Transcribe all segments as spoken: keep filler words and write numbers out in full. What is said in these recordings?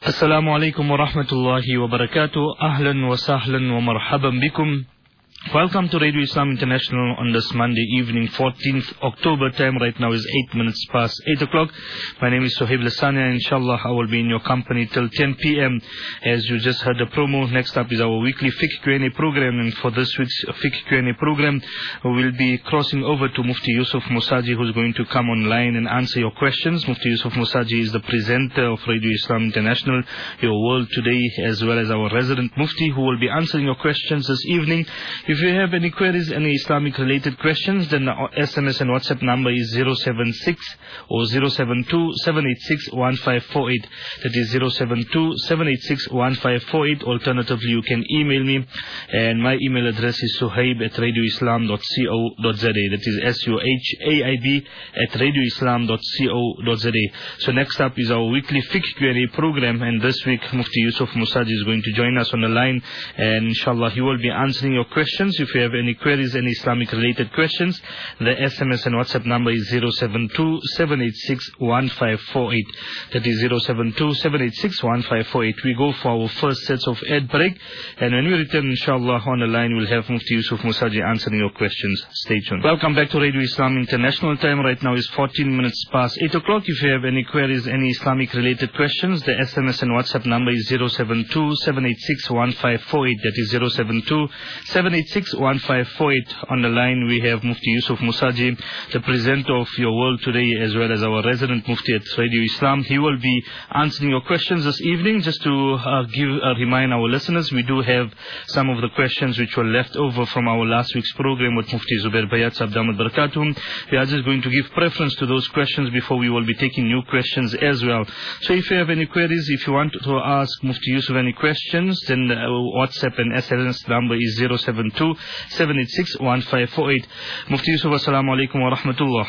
Assalamu alaikum wa rahmatullahi wa barakatuh. Ahlan wa sahlan wa marhaban bikum. Welcome to Radio Islam International on this Monday evening, fourteenth October. Time right now is eight minutes past eight o'clock. My name is Sohaib Lasania. Inshallah, I will be in your company till ten p m As you just heard the promo, next up is our weekly Fiqh Q and A program. And for this week's Fiqh Q and A program, we'll be crossing over to Mufti Yusuf Musaji, who's going to come online and answer your questions. Mufti Yusuf Musaji is the presenter of Radio Islam International, Your World Today, as well as our resident Mufti, who will be answering your questions this evening. If you have any queries, any Islamic related questions, then the S M S and WhatsApp number is zero seven six or zero seven two seven eight six one five four eight. That is zero seven two seven eight six one five four eight. Alternatively, you can email me, and my email address is suhaib at radioislam dot co dot za. That is S U H A I B at radioislam dot co dot za. So next up is our weekly Fiqh Q and A program, and this week Mufti Yusuf Musaji is going to join us on the line, and inshallah he will be answering your questions. If you have any queries, any Islamic related questions, the S M S and WhatsApp number is zero seven two seven eight six one five four eight. That is zero seven two seven eight six one five four eight. We go for our first sets of ad break, and when we return, inshallah, on the line we'll have Mufti Yusuf Musaji answering your questions. Stay tuned. Welcome back to Radio Islam International. Time right now is fourteen minutes past eight o'clock. If you have any queries, any Islamic related questions, the S M S and WhatsApp number is zero seven two seven eight six one five four eight. That is zero seven two seven eight six one five four eight. On the line we have Mufti Yusuf Musaji, the presenter of Your World Today, as well as our resident Mufti at Radio Islam. He will be answering your questions this evening. Just to uh, give a remind our listeners, we do have some of the questions which were left over from our last week's program with Mufti Zubair Bayat Sabdamad Barakatum. We are just going to give preference to those questions before we will be taking new questions as well. So if you have any queries, if you want to ask Mufti Yusuf any questions, then uh, WhatsApp and S M S number is zero seven two seven eight six one five four eight. Mufti Yusuf, assalamu alaikum wa rahmatullah.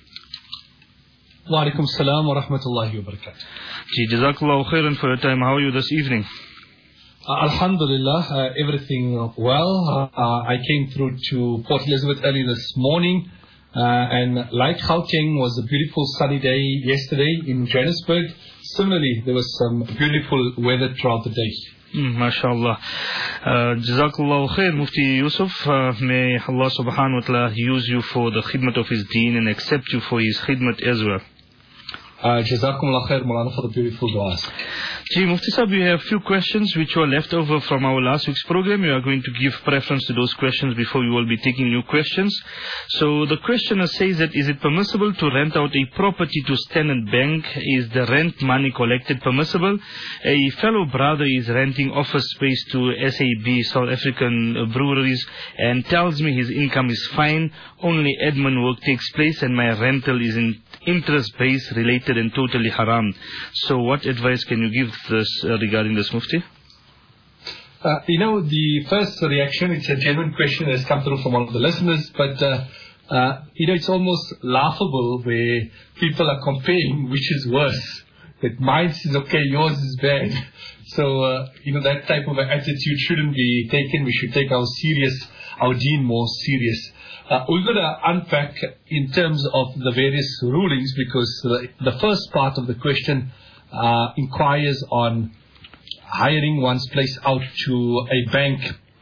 Wa alaikum salam wa rahmatullahi wa barakatuh. Ji, jazakallahu khairan for your time. How are you this evening? Uh, Alhamdulillah, uh, everything well. Uh, I came through to Port Elizabeth early this morning, uh, and like Gauteng was a beautiful sunny day yesterday in Johannesburg. Similarly, there was some beautiful weather throughout the day. Mm, MashaAllah. Uh, Jazakallahu khair, Mufti Yusuf. Uh, may Allah subhanahu wa ta'ala use you for the khidmat of His deen and accept you for His khidmat as well. Uh, Jazakumullah khair, Mulana, for the beautiful du'as. Gee, Mufti Sahib, we have a few questions which were left over from our last week's program. We are going to give preference to those questions before we will be taking new questions. So the questioner says that, is it permissible to rent out a property to Standard Bank? Is the rent money collected permissible? A fellow brother is renting office space to S A B, South African Breweries, and tells me his income is fine, only admin work takes place, and my rental is in interest-based, related, and totally haram. So what advice can you give this uh, regarding this, Mufti? Uh, you know, the first reaction, it's a genuine question that has come through from one of the listeners, but uh, uh, you know, it's almost laughable where people are comparing which is worse. That mine is okay, yours is bad. So, uh, you know, that type of attitude shouldn't be taken. We should take our serious, our deen more serious. Uh, we're going to unpack in terms of the various rulings, because the, the first part of the question uh, inquires on hiring one's place out to a bank.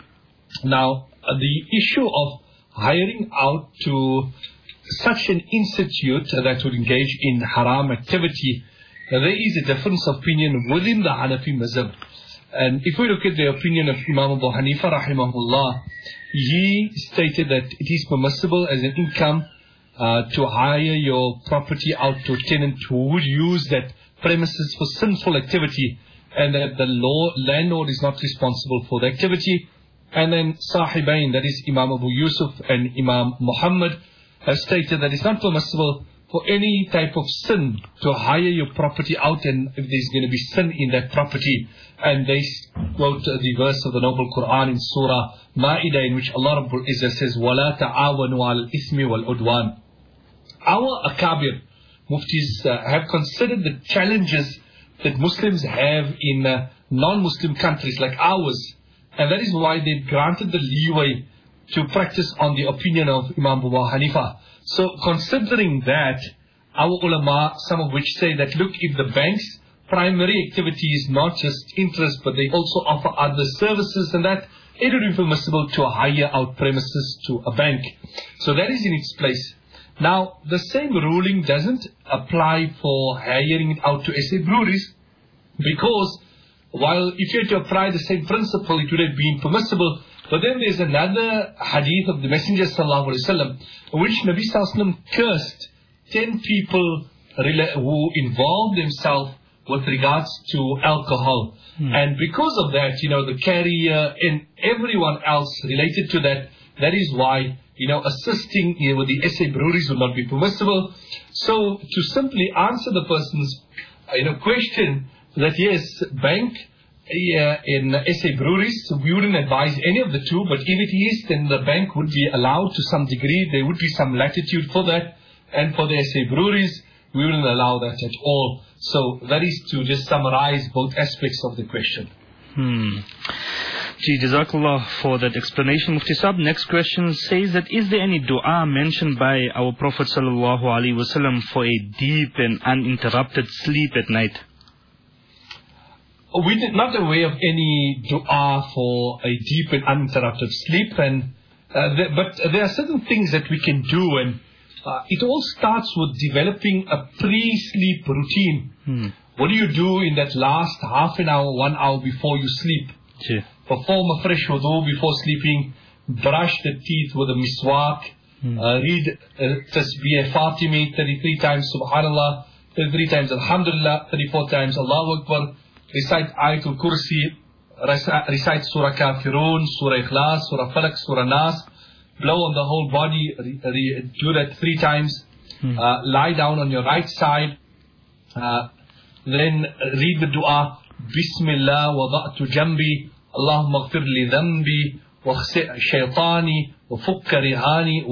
Now, uh, the issue of hiring out to such an institute that would engage in haram activity, uh, there is a difference of opinion within the Hanafi mazhab. And if we look at the opinion of Imam Abu Hanifa rahimahullah, he stated that it is permissible as an income uh, to hire your property out to a tenant who would use that premises for sinful activity, and that the law, landlord is not responsible for the activity. And then Sahibain, that is Imam Abu Yusuf and Imam Muhammad, have stated that it's not permissible for any type of sin to hire your property out, and if there's going to be sin in that property. And they quote the verse of the Noble Quran in Surah Ma'idah, in which Allah Rabbul Izzah says, وَلَا تَعَاوَنُوا عَلَى الْإِثْمِ وَالْعُدْوَانِ. Our Akabir Muftis uh, have considered the challenges that Muslims have in uh, non-Muslim countries like ours, and that is why they've granted the leeway to practice on the opinion of Imam Abu Hanifa. So considering that, our ulama, some of which say that, look, if the banks primary activity is not just interest, but they also offer other services, and that it would be permissible to hire out premises to a bank. So that is in its place. Now, the same ruling doesn't apply for hiring it out to S A breweries, because while if you had to apply the same principle, it would have been permissible. But then there's another hadith of the Messenger sallallahu alaihi wasallam, in which Nabi sallallahu alaihi wasallam cursed ten people who involved themselves with regards to alcohol. Hmm. And because of that, you know, the carrier and everyone else related to that, that is why, you know, assisting you know, with the S A breweries will not be permissible. So to simply answer the person's, you know, question that yes, bank uh, in S A breweries, we wouldn't advise any of the two, but if it is, then the bank would be allowed to some degree. There would be some latitude for that. And for the S A breweries, we wouldn't allow that at all. So that is to just summarize both aspects of the question. Hmm. Gee, Jazakallah for that explanation, Mufti Saab. Next question says that is there any dua mentioned by our Prophet sallallahu alaihi wasallam for a deep and uninterrupted sleep at night? We're not aware of any dua for a deep and uninterrupted sleep, and uh, the, but there are certain things that we can do, and uh, it all starts with developing a pre-sleep routine. Hmm. What do you do in that last half an hour, one hour before you sleep? Sure. Perform a fresh wudu before sleeping, brush the teeth with a miswak, hmm. uh, read uh, Tasbih Fatimi thirty-three times, Subhanallah, thirty-three times Alhamdulillah, thirty-four times Allahu Akbar, recite Ayatul Kursi, recite Surah Kafirun, Surah Ikhlas, Surah Falak, Surah Nas, blow on the whole body, re, re, do that three times, hmm. uh, lie down on your right side, uh, then read the dua, Bismillah wada'tu jambi, Allahumma ghfir li dhanbi, wakhsi' shaytani, wa fukka rihani,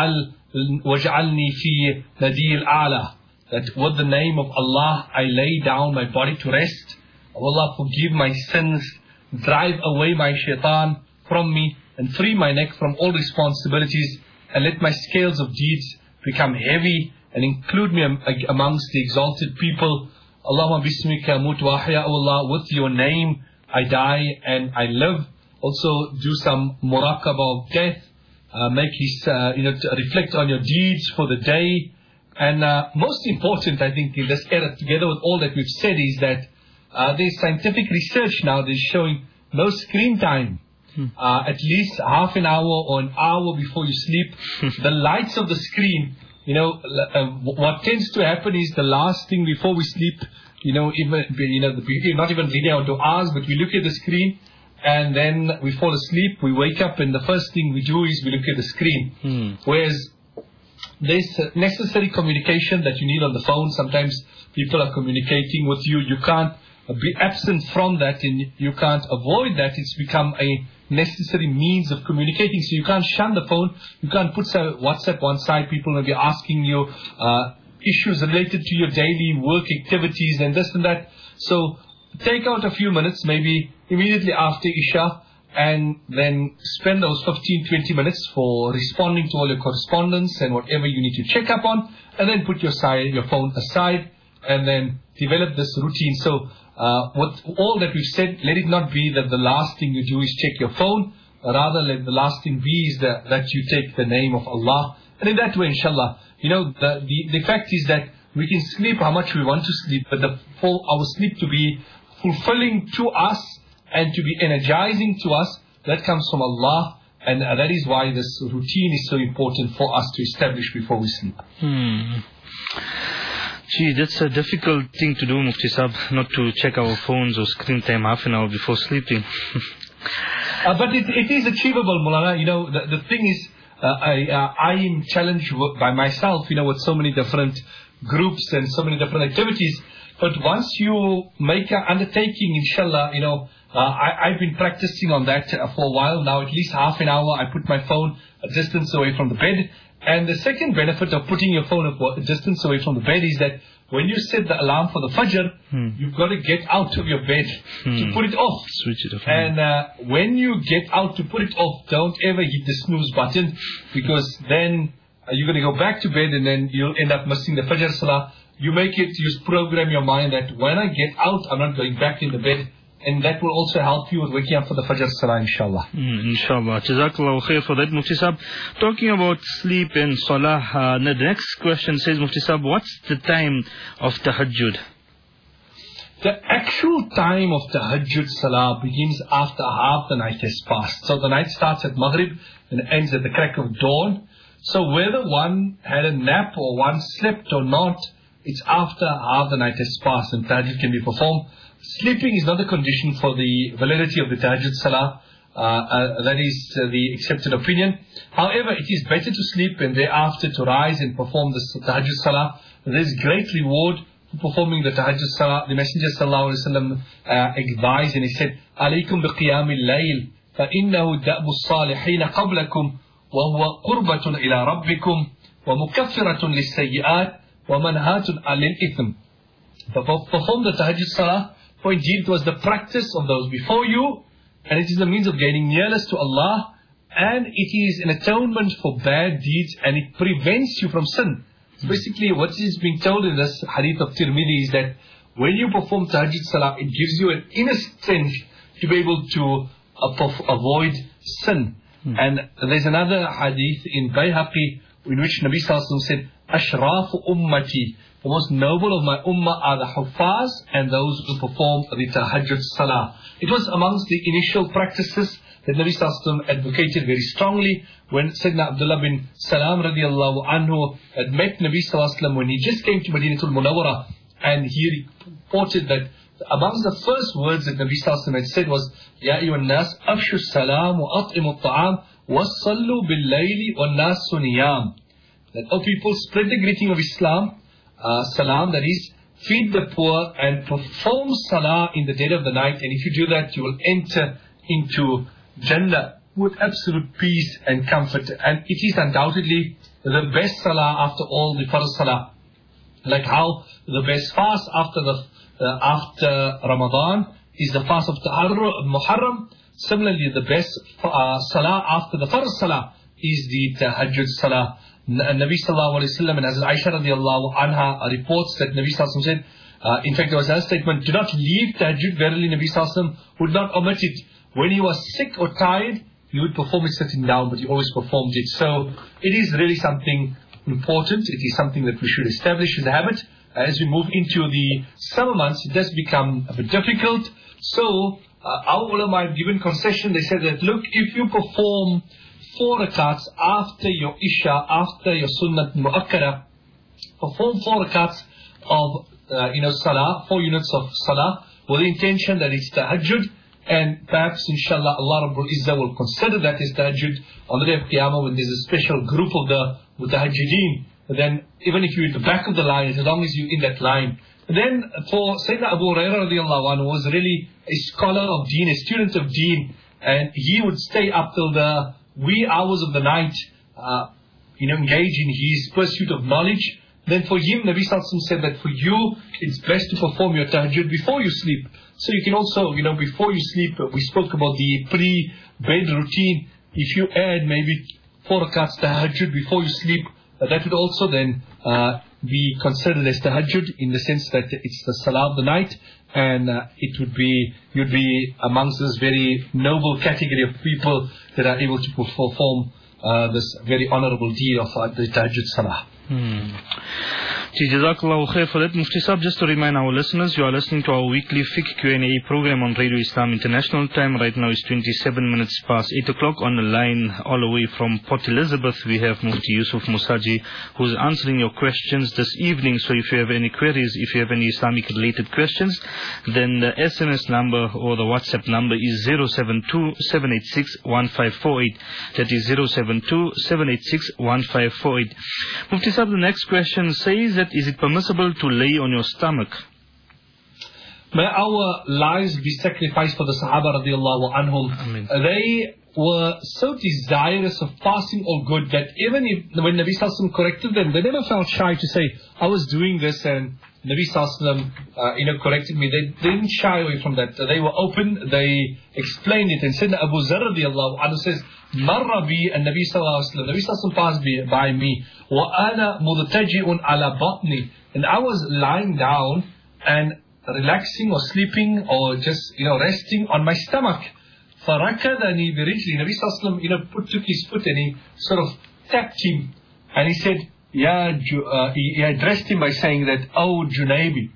waj'alni fi nadil a'la. That with the name of Allah, I lay down my body to rest. Oh Allah, forgive my sins, drive away my shaitan from me, and free my neck from all responsibilities, and let my scales of deeds become heavy, and include me amongst the exalted people. Allahumma bismika amut wa ahya, O Allah, with your name I die and I live. Also do some muraqabah of death, uh, make his, uh, you know, to reflect on your deeds for the day. And uh, most important, I think, in this era, together with all that we've said, is that uh, there's scientific research now that's showing no screen time. Hmm. Uh, at least half an hour or an hour before you sleep. The lights of the screen, you know, uh, what tends to happen is the last thing before we sleep, you know, even, you know, not even reading out du'as, but we look at the screen and then we fall asleep, we wake up and the first thing we do is we look at the screen. Hmm. Whereas there's necessary communication that you need on the phone. Sometimes people are communicating with you. You can't be absent from that and you can't avoid that. It's become a necessary means of communicating. So you can't shun the phone. You can't put WhatsApp one side. People may be asking you uh, issues related to your daily work activities and this and that. So take out a few minutes, maybe immediately after Isha, and then spend those fifteen, twenty minutes for responding to all your correspondence and whatever you need to check up on, and then put your, side, your phone aside and then develop this routine. So uh, with all that we've said, let it not be that the last thing you do is check your phone. Rather, let the last thing be is that, that you take the name of Allah. And in that way, inshallah, you know, the, the, the fact is that we can sleep how much we want to sleep, but the, for our sleep to be fulfilling to us and to be energizing to us, that comes from Allah. And uh, that is why this routine is so important for us to establish before we sleep. Hmm. Gee, that's a difficult thing to do, Mufti Saab, not to check our phones or screen time half an hour before sleeping. uh, but it, it is achievable, Mulana. You know, the, the thing is, uh, I, uh, I am challenged by myself, you know, with so many different groups and so many different activities. But once you make an undertaking, inshallah, you know, uh, I, I've been practicing on that uh, for a while now, at least half an hour. I put my phone a distance away from the bed. And the second benefit of putting your phone a distance away from the bed is that when you set the alarm for the Fajr, hmm. you've got to get out of your bed hmm. to put it off. Switch it off. And uh, when you get out to put it off, don't ever hit the snooze button, because then uh, you're going to go back to bed and then you'll end up missing the Fajr Salah. you make it, you program your mind that when I get out, I'm not going back in the bed. And that will also help you with waking up for the Fajr Salah, inshallah. Mm, inshallah. Jazakallah khair for that, Mufti Sahib. Talking about sleep and Salah, uh, the next question says, Mufti Sahib, what's the time of Tahajjud? The actual time of Tahajjud Salah begins after half the night has passed. So the night starts at Maghrib and ends at the crack of dawn. So whether one had a nap or one slept or not, it's after half the night has passed and Tahajjud can be performed. Sleeping is not a condition for the validity of the Tahajjud Salah. Uh, uh, that is uh, the accepted opinion. However, it is better to sleep and thereafter to rise and perform the Tahajjud Salah. There is great reward for performing the Tahajjud Salah. The Messenger Sallallahu Alaihi Wasallam uh, advised and he said, "Alaykum biqiyam al-layl, فإنه دأب الصالحين قبلكم وهو قربة إلى ربكم ومكفرة للسيئات ومنهاة عن الإثم." Perform the Tahajjud Salah. For indeed it was the practice of those before you, and it is a means of gaining nearness to Allah, and it is an atonement for bad deeds, and it prevents you from sin. So basically what is being told in this hadith of Tirmidhi is that when you perform Tahajjud Salah, it gives you an inner strength to be able to uh, avoid sin. Hmm. And there's another hadith in Bayhaqi in which Nabi Sallallahu Alaihi Wasallam said, "Ashrafu ummati," the most noble of my ummah are the huffaz and those who perform the Tahajjud Salah. It was amongst the initial practices that Nabi Sallallahu Alaihi Wasallam advocated very strongly when Sayyidina Abdullah bin Salam radiallahu anhu had met Nabi Sallallahu Alaihi Wasallam when he just came to Madinatul Munawwara, and he reported that amongst the first words that Nabi Sallallahu Alaihi Wasallam had said was, "Ya ayyuhan nas, afshu salam wa at'imu ta'am wa sallu bil layli wa nasu niyam." That, oh people, spread the greeting of Islam, uh, salam, that is, feed the poor and perform salah in the dead of the night, and if you do that, you will enter into Jannah with absolute peace and comfort. And it is undoubtedly the best salah after all the farz salah. Like how the best fast after the uh, after Ramadan is the fast of Muharram. Similarly, the best uh, salah after the farz salah is the Tahajjud Salah. Nabi Sallallahu Alaihi Wasallam and Hazrat Aisha radiallahu anha reports that Nabi Sallallahu Alaihi Wasallam said, uh, in fact there was a statement, "Do not leave Tahajjud." Verily Nabi Sallallahu Alaihi Wasallam would not omit it. When he was sick or tired, he would perform it sitting down, but he always performed it. So it is really something important. It is something that we should establish as a habit. As we move into the summer months, it does become a bit difficult. So uh, our ulama have given concession. They said that, look, if you perform four rakats after your Isha, after your Sunnat Mu'akkada, perform four rakats of uh, you know Salah, four units of Salah, with the intention that it's Tahajjud, and perhaps inshallah Allah Rabbul Izzah will consider that as Tahajjud on the day of Qiyamah when there's a special group of the Mutahajjideen. Then even if you're at the back of the line, as long as you're in that line. Then for Sayyidina Abu Hurairah radiallahu anhu was really a scholar of Deen, a student of Deen, and he would stay up till the wee hours of the night, uh, you know, engage in his pursuit of knowledge. Then for him, Nabi Sallallahu Alaihi Wasallam said that for you, it's best to perform your tahajjud before you sleep. So you can also, you know, before you sleep, we spoke about the pre-bed routine. If you add maybe four rakats tahajjud before you sleep, uh, that would also then uh, be considered as tahajjud in the sense that it's the salah of the night, and uh, it would be, you'd be amongst this very noble category of people that are able to perform uh, this very honorable deed of uh, the tahajjud salah. Hmm. Jazakallahu khair for that, Mufti Sahib. Just to remind our listeners, you are listening to our weekly Fiqh Q and A program on Radio Islam International. Time right now is twenty-seven minutes past eight o'clock. On the line, all the way from Port Elizabeth, we have Mufti Yusuf Musaji, who is answering your questions this evening. So if you have any queries, if you have any Islamic related questions, then the S M S number or the WhatsApp number is zero seven two, seven eight six, one five four eight. That is zero seven two, seven eight six, one five four eight. Mufti Sahib, the next question says that, is it permissible to lay on your stomach? May our lives be sacrificed for the Sahaba radiallahu anhum. Amen. They were so desirous of passing all good that even if, when Nabi Sallallahu Alaihi Wasallam corrected them, they never felt shy to say, I was doing this and Nabi Sallallahu Alaihi Wasallam, uh, you know, corrected me. They, they didn't shy away from that. They were open. They explained it. And Sayyidina Abu Zarr radiallahu anhu says, Marra bi and Nabi Sallallahu Alaihi Wasallam. Nabi Sallallahu Alaihi Wasallam passed by, by me. Wa ana mudtaji'un ala batni. And I was lying down and relaxing or sleeping or just, you know, resting on my stomach. فَرَكَذَنِي بِرِجْلِي. Nabi Sallallahu Alaihi Wasallam, you know, put, took his foot and he sort of tapped him. And he said, Ya, uh, he, he addressed him by saying that, O Junaybi,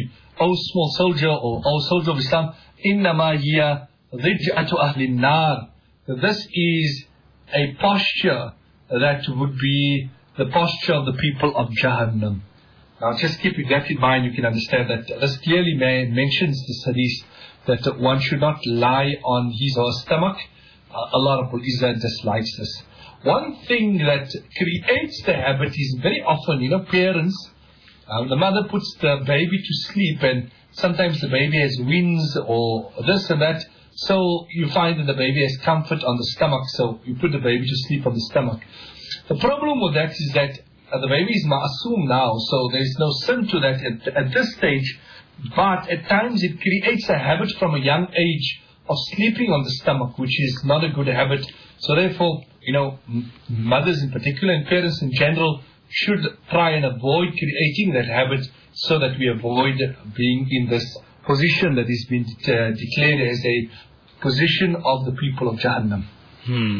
O small soldier or O soldier of Islam, إِنَّمَا هِيَ ضِجْعَةُ أَهْلِ النَّارِ. This is a posture that would be the posture of the people of Jahannam. Now just keep that in mind, you can understand that this clearly mentions this hadith, that one should not lie on his or her stomach. Uh, Allah Rabbul Izzah dislikes this. One thing that creates the habit is very often, you know, parents, uh, the mother puts the baby to sleep and sometimes the baby has wings or this and that. So you find that the baby has comfort on the stomach. So you put the baby to sleep on the stomach. The problem with that is that uh, the baby is ma'asum now. So there is no sin to that at, at this stage. But at times it creates a habit from a young age of sleeping on the stomach, which is not a good habit. So therefore, you know, mothers in particular and parents in general should try and avoid creating that habit so that we avoid being in this position that is being uh, declared as a position of the people of Jahannam. Hmm.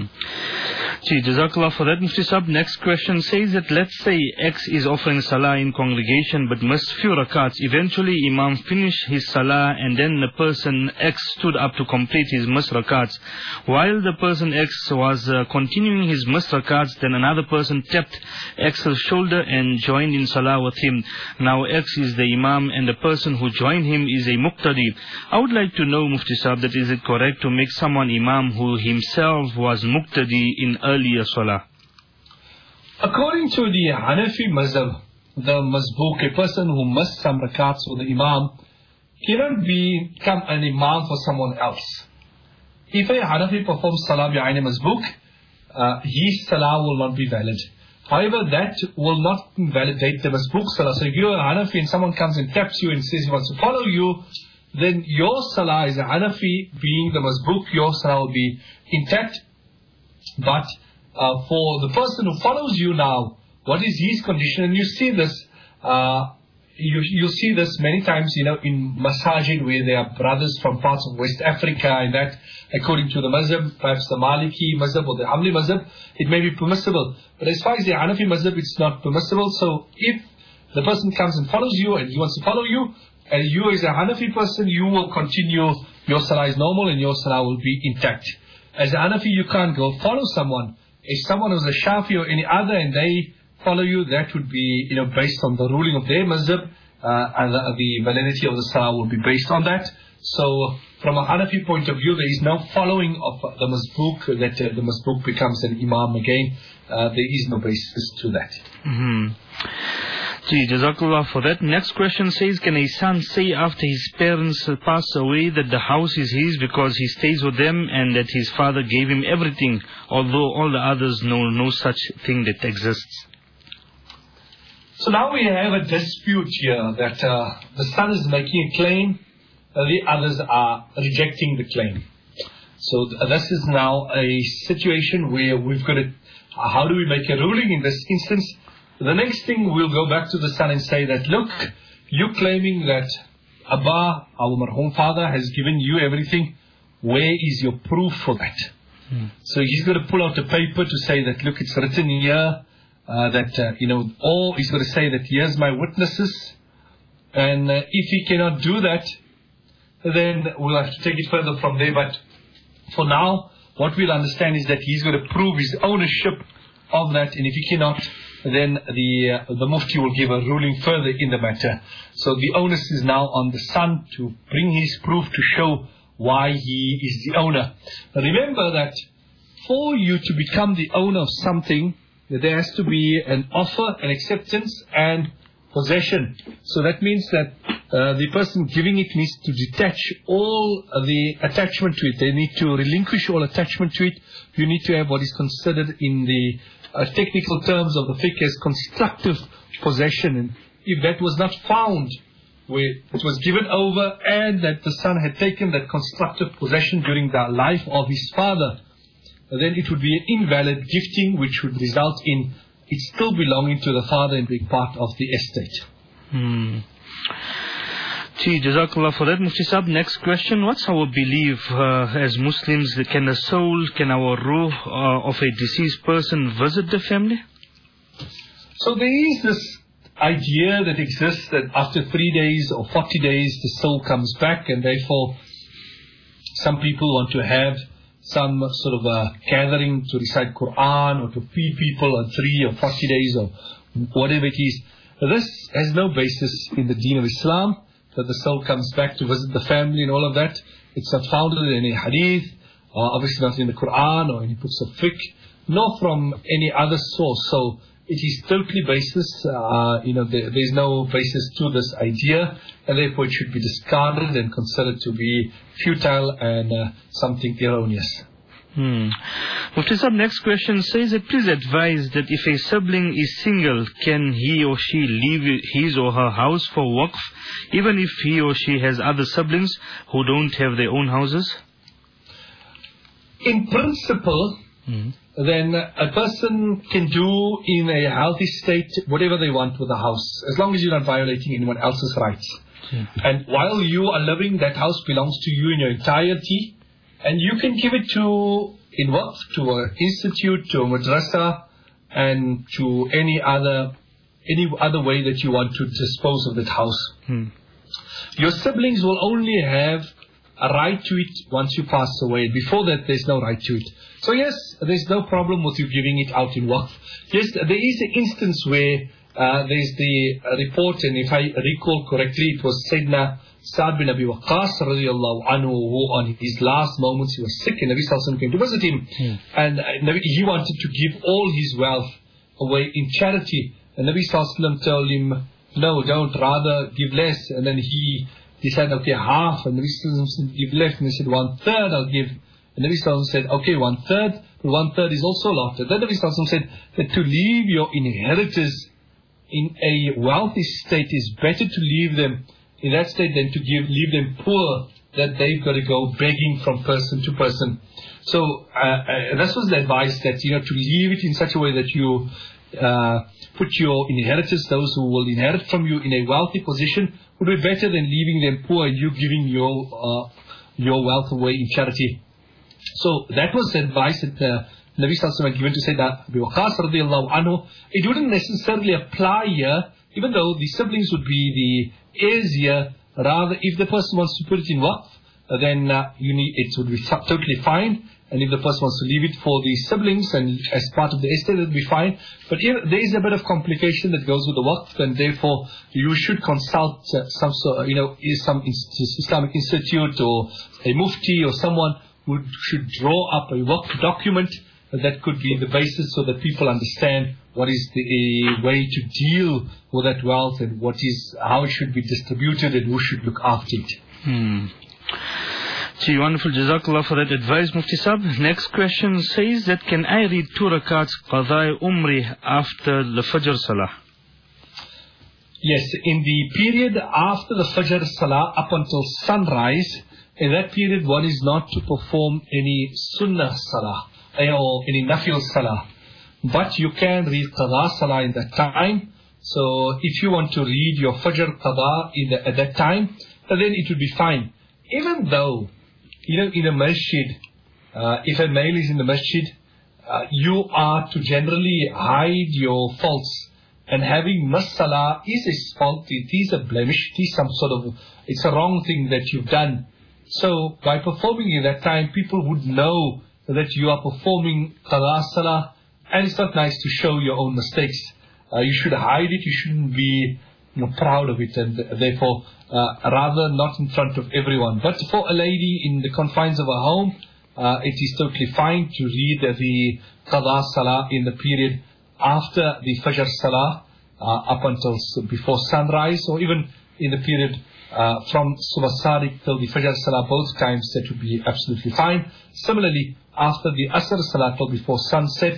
Gee, Jazakallah for that, Mufti Sahib. Next question says that let's say X is offering Salah in congregation but missed few rakats. Eventually Imam finished his Salah and then the person X stood up to complete his missed rakats. While the person X was uh, continuing his missed rakats, then another person tapped X's shoulder and joined in Salah with him. Now X is the Imam and the person who joined him is a Muqtadi. I would like to know, Mufti Sahib, that is it correct to make someone Imam who himself was Muqtadi in earlier Salah? According to the Hanafi mazhab, the mazbook, a person who missed some rakats with the Imam cannot become an Imam for someone else. If a Hanafi performs Salah behind a mazbook, uh, his Salah will not be valid. However, that will not invalidate the mazbook Salah. So if you're a Hanafi and someone comes and taps you and says he wants to follow you, then your Salah as a Hanafi, being the mazbook, your Salah will be intact. But uh, for the person who follows you now, what is his condition? And you see this, uh, you you see this many times, you know, in masajid where there are brothers from parts of West Africa, and that according to the mazhab, perhaps the Maliki mazhab or the Hanbali mazhab, it may be permissible. But as far as the Hanafi mazhab, it's not permissible. So if the person comes and follows you and he wants to follow you, and you as a Hanafi person, you will continue, your Salah is normal and your Salah will be intact. As a Hanafi, you can't go follow someone. If someone who's a Shafi or any other and they follow you, that would be, you know, based on the ruling of their mazhab, uh, and the, the validity of the Salah will be based on that. So, from a Hanafi point of view, there is no following of the mazbook, that uh, the mazbook becomes an Imam again. Uh, there is no basis to that. Mm-hmm. Gee, Jazakallah for that. Next question says, can a son say after his parents pass away that the house is his because he stays with them and that his father gave him everything, although all the others know no such thing that exists? So now we have a dispute here that uh, the son is making a claim, uh, the others are rejecting the claim. So th- this is now a situation where we've got to, uh, how do we make a ruling in this instance? The next thing, we'll go back to the son and say that, look, you claiming that Abba, our marhum father, has given you everything. Where is your proof for that? Hmm. So he's going to pull out a paper to say that, look, it's written here, uh, that, uh, you know, or he's going to say that, here's my witnesses. And uh, if he cannot do that, then we'll have to take it further from there. But for now, what we'll understand is that he's going to prove his ownership of that. And if he cannot, then the uh, the Mufti will give a ruling further in the matter. So the onus is now on the son to bring his proof to show why he is the owner. Remember that for you to become the owner of something, there has to be an offer, an acceptance, and possession. So that means that uh, the person giving it needs to detach all the attachment to it. They need to relinquish all attachment to it. You need to have what is considered in the Uh, technical terms of the fiqh as constructive possession. And if that was not found where it was given over and that the son had taken that constructive possession during the life of his father, then it would be an invalid gifting which would result in it still belonging to the father and being part of the estate. Hmm. Gee, Jazakallah for that, Mufti Sahib. Next question. What's our belief uh, as Muslims? Can the soul, can our ruh uh, of a deceased person visit the family? So there is this idea that exists that after three days or forty days the soul comes back, and therefore some people want to have some sort of a gathering to recite Quran or to feed people on three or forty days or whatever it is. This has no basis in the deen of Islam, that the soul comes back to visit the family and all of that. It's not founded in any hadith, or obviously not in the Quran or any books of fiqh, nor from any other source. So it is totally baseless. Uh, you know, there, there's no basis to this idea, and therefore it should be discarded and considered to be futile and uh, something erroneous. Hmm. Mufti Sahib, next question says that please advise that if a sibling is single, can he or she leave his or her house for waqf, even if he or she has other siblings who don't have their own houses? In principle, hmm. then a person can do in a healthy state whatever they want with the house, as long as you're not violating anyone else's rights. Hmm. And while you are living, that house belongs to you in your entirety. And you can give it to, in waqf, to an institute, to a madrasa, and to any other, any other way that you want to dispose of that house. Hmm. Your siblings will only have a right to it once you pass away. Before that, there's no right to it. So yes, there's no problem with you giving it out in waqf. Yes, there is an instance where uh, there's the report, and if I recall correctly, it was Sayyidina Sa'd bin Abi Waqqas radiallahu anhu, who on his last moments he was sick, and Nabi Sallallahu Alaihi Wasallam came to visit him, hmm. and uh, he wanted to give all his wealth away in charity, and Nabi Sallallahu Alaihi Wasallam told him, no, don't, rather give less. And then he he said, okay, half, and Nabi Sallallahu Alaihi Wasallam said, give less, and he said, one third I'll give. And Nabi Sallallahu Alaihi Wasallam said, okay, one third, but one third is also a lot. And then Nabi Sallallahu Alaihi Wasallam said that to leave your inheritors in a wealthy state is better to leave them in that state than to give leave them poor, that they've got to go begging from person to person. So uh, uh, this was the advice, that you know to leave it in such a way that you uh, put your inheritors, those who will inherit from you, in a wealthy position, would be better than leaving them poor and you giving your uh, your wealth away in charity. So that was the advice that uh, Nabi Sallallahu Alaihi Wasallam had given to Sayyidina Abi Waqqas radiallahu anhu. It wouldn't necessarily apply here, even though the siblings would be the heirs here. Rather, if the person wants to put it in waqf, uh, then uh, you need, it would be totally fine. And if the person wants to leave it for the siblings and as part of the estate, it would be fine. But if there is a bit of complication that goes with the waqf, and therefore you should consult uh, some sort, you know, some Islamic institute or a mufti or someone who should draw up a waqf document that could be the basis, so that people understand what is the uh, way to deal with that wealth, and what is how it should be distributed, and who should look after it. Hmm. Gee, wonderful. Jazakallah for that advice, Mufti Sahib. Next question says that can I read two rakats qadai umri after the Fajr Salah? Yes, in the period after the Fajr Salah up until sunrise, in that period one is not to perform any Sunnah Salah or any Nafil Salah. But you can read Qadha Salah in that time. So if you want to read your Fajr Qadha in the, at that time, then it would be fine. Even though, you know, in a masjid, uh, if a male is in the masjid, uh, you are to generally hide your faults. And having missed Salah is a fault, it is a blemish, it is some sort of, it's a wrong thing that you've done. So by performing in that time, people would know that you are performing Qadha Salah, and it's not nice to show your own mistakes. Uh, you should hide it, you shouldn't be you know, proud of it, and therefore uh, rather not in front of everyone. But for a lady in the confines of her home, uh, it is totally fine to read uh, the Qadha Salah in the period after the Fajr Salah uh, up until before sunrise, or even in the period uh, from Subh Sadiq till the Fajr Salah, both times that would be absolutely fine. Similarly, after the Asr Salah till before sunset,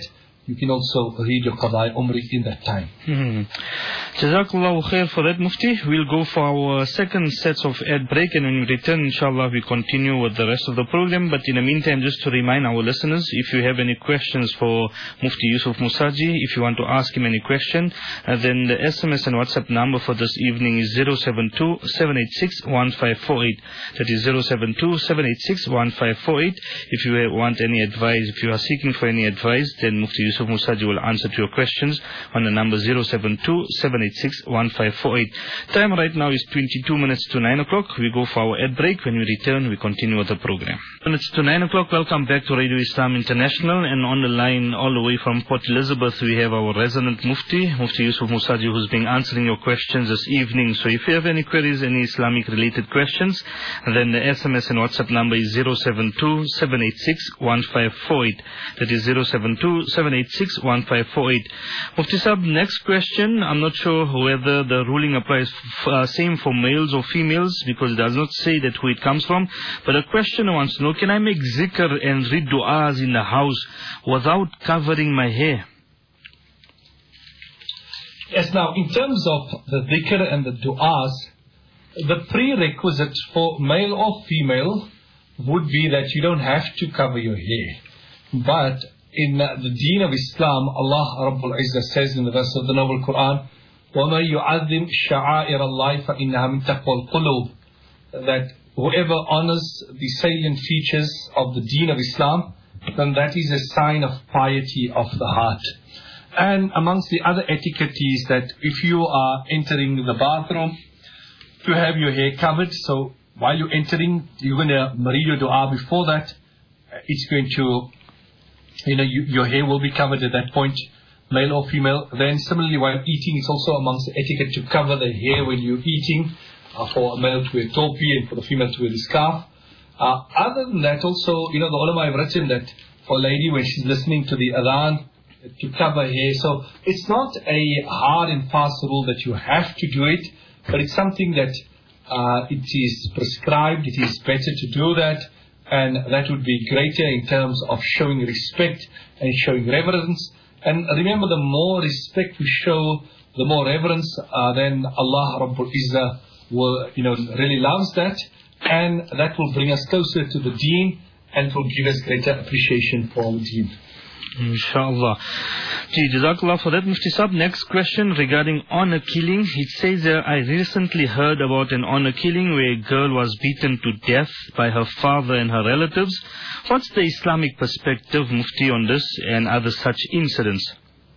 you can also read your Qadha Umrah in that time. Hmm. Jazakallahu khair for that, Mufti. We'll go for our second sets of ad break, and when we return, inshallah, we continue with the rest of the program. But in the meantime, just to remind our listeners, if you have any questions for Mufti Yusuf Musaji, if you want to ask him any question, uh, then the S M S and WhatsApp number for this evening is zero seven two, seven eight six, one five four eight. That is zero seven two, seven eight six, one five four eight. If you want any advice, if you are seeking for any advice, then Mufti Yusuf Musaji will answer to your questions on the number zero seven two, seven eight six, one five four eight. Time right now is twenty-two minutes to nine o'clock. We go for our ad break. When we return, we continue with the program. Minutes to nine o'clock. Welcome back to Radio Islam International. And on the line, all the way from Port Elizabeth, we have our resident Mufti, Mufti Yusuf Musaji, who's been answering your questions this evening. So if you have any queries, any Islamic related questions, then the S M S and WhatsApp number is zero seven two, seven eight six, one five four eight. That is zero seven two, seven eight six, one five four eight. Mufti Sahab, next question. I'm not sure whether the ruling applies f- uh, same for males or females, because it does not say that who it comes from. But the questioner wants to know, can I make zikr and read du'as in the house without covering my hair? Yes, now in terms of the dhikr and the du'as, the prerequisite for male or female would be that you don't have to cover your hair. But in uh, the deen of Islam, Allah Rabbul Izzah says in the verse of the Noble Quran, وَمَن يُعَذِّمْ شَعَائِرَ اللَّهِ فَإِنَّهَا مِن تَقْوَى الْقُلُوبِ, that whoever honors the salient features of the deen of Islam, then that is a sign of piety of the heart. And amongst the other etiquette is that if you are entering the bathroom, to have your hair covered. So while you're entering, you're going to read your dua before that. It's going to, you know, you, your hair will be covered at that point, male or female. Then similarly, while eating, it's also amongst the etiquette to cover the hair when you're eating, uh, for a male to wear topi and for the female to wear the scarf. Uh, other than that, also, you know, the ulama have written that for a lady when she's listening to the adhan, to cover hair. So it's not a hard and fast rule that you have to do it, but it's something that uh, it is prescribed. It is better to do that, and that would be greater in terms of showing respect and showing reverence. And remember, the more respect we show, the more reverence, uh, then Allah Rabbul Izzah will, you know, really loves that, and that will bring us closer to the deen, and will give us greater appreciation for the deen. Inshallah. Gee, Jazakallah for that, Mufti Sahab. Next question regarding honor killing. It says uh, I recently heard about an honor killing where a girl was beaten to death by her father and her relatives. What's the Islamic perspective, Mufti, on this and other such incidents?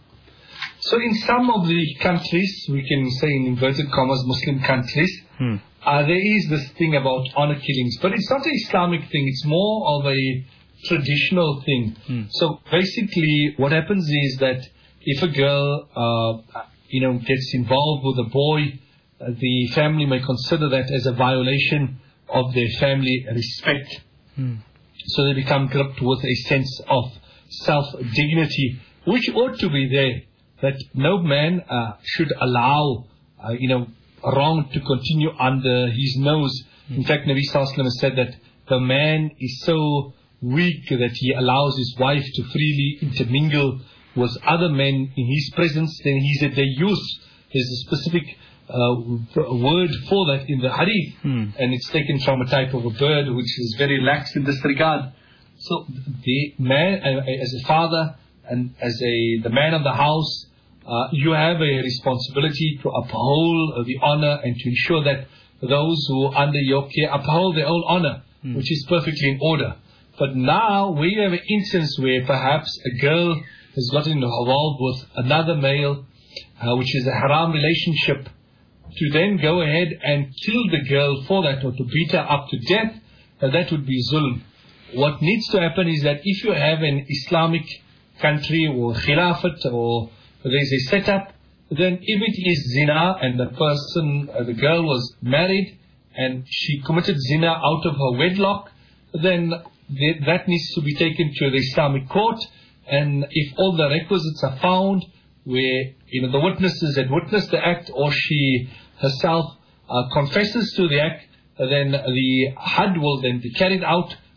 So in some of the countries, we can say in inverted commas, Muslim countries, hmm. uh, there is this thing about honor killings. But it's not an Islamic thing. It's more of a traditional thing. Hmm. So basically what happens is that if a girl uh, you know gets involved with a boy, uh, the family may consider that as a violation of their family respect. Hmm. So they become gripped with a sense of self-dignity, which ought to be there, that no man uh, should allow uh, you know wrong to continue under his nose. Hmm. In fact, Nabi Sallallahu Alaihi Wasallam said that the man is so weak that he allows his wife to freely intermingle with other men in his presence, then he's a dayus. There's a specific uh, word for that in the hadith, hmm. and it's taken from a type of a bird which is very lax in this regard. So the man, uh, as a father and as a the man of the house, uh, you have a responsibility to uphold the honor and to ensure that those who are under your care uphold their own honor, hmm. which is perfectly in order. But now we have an instance where perhaps a girl has gotten involved with another male, uh, which is a haram relationship, to then go ahead and kill the girl for that, or to beat her up to death, uh, that would be zulm. What needs to happen is that if you have an Islamic country or khilafat, or there's a setup, then if it is zina and the person, uh, the girl was married and she committed zina out of her wedlock, then that needs to be taken to the Islamic court, and if all the requisites are found, where you know the witnesses had witnessed the act, or she herself uh, confesses to the act, then the had will then be carried out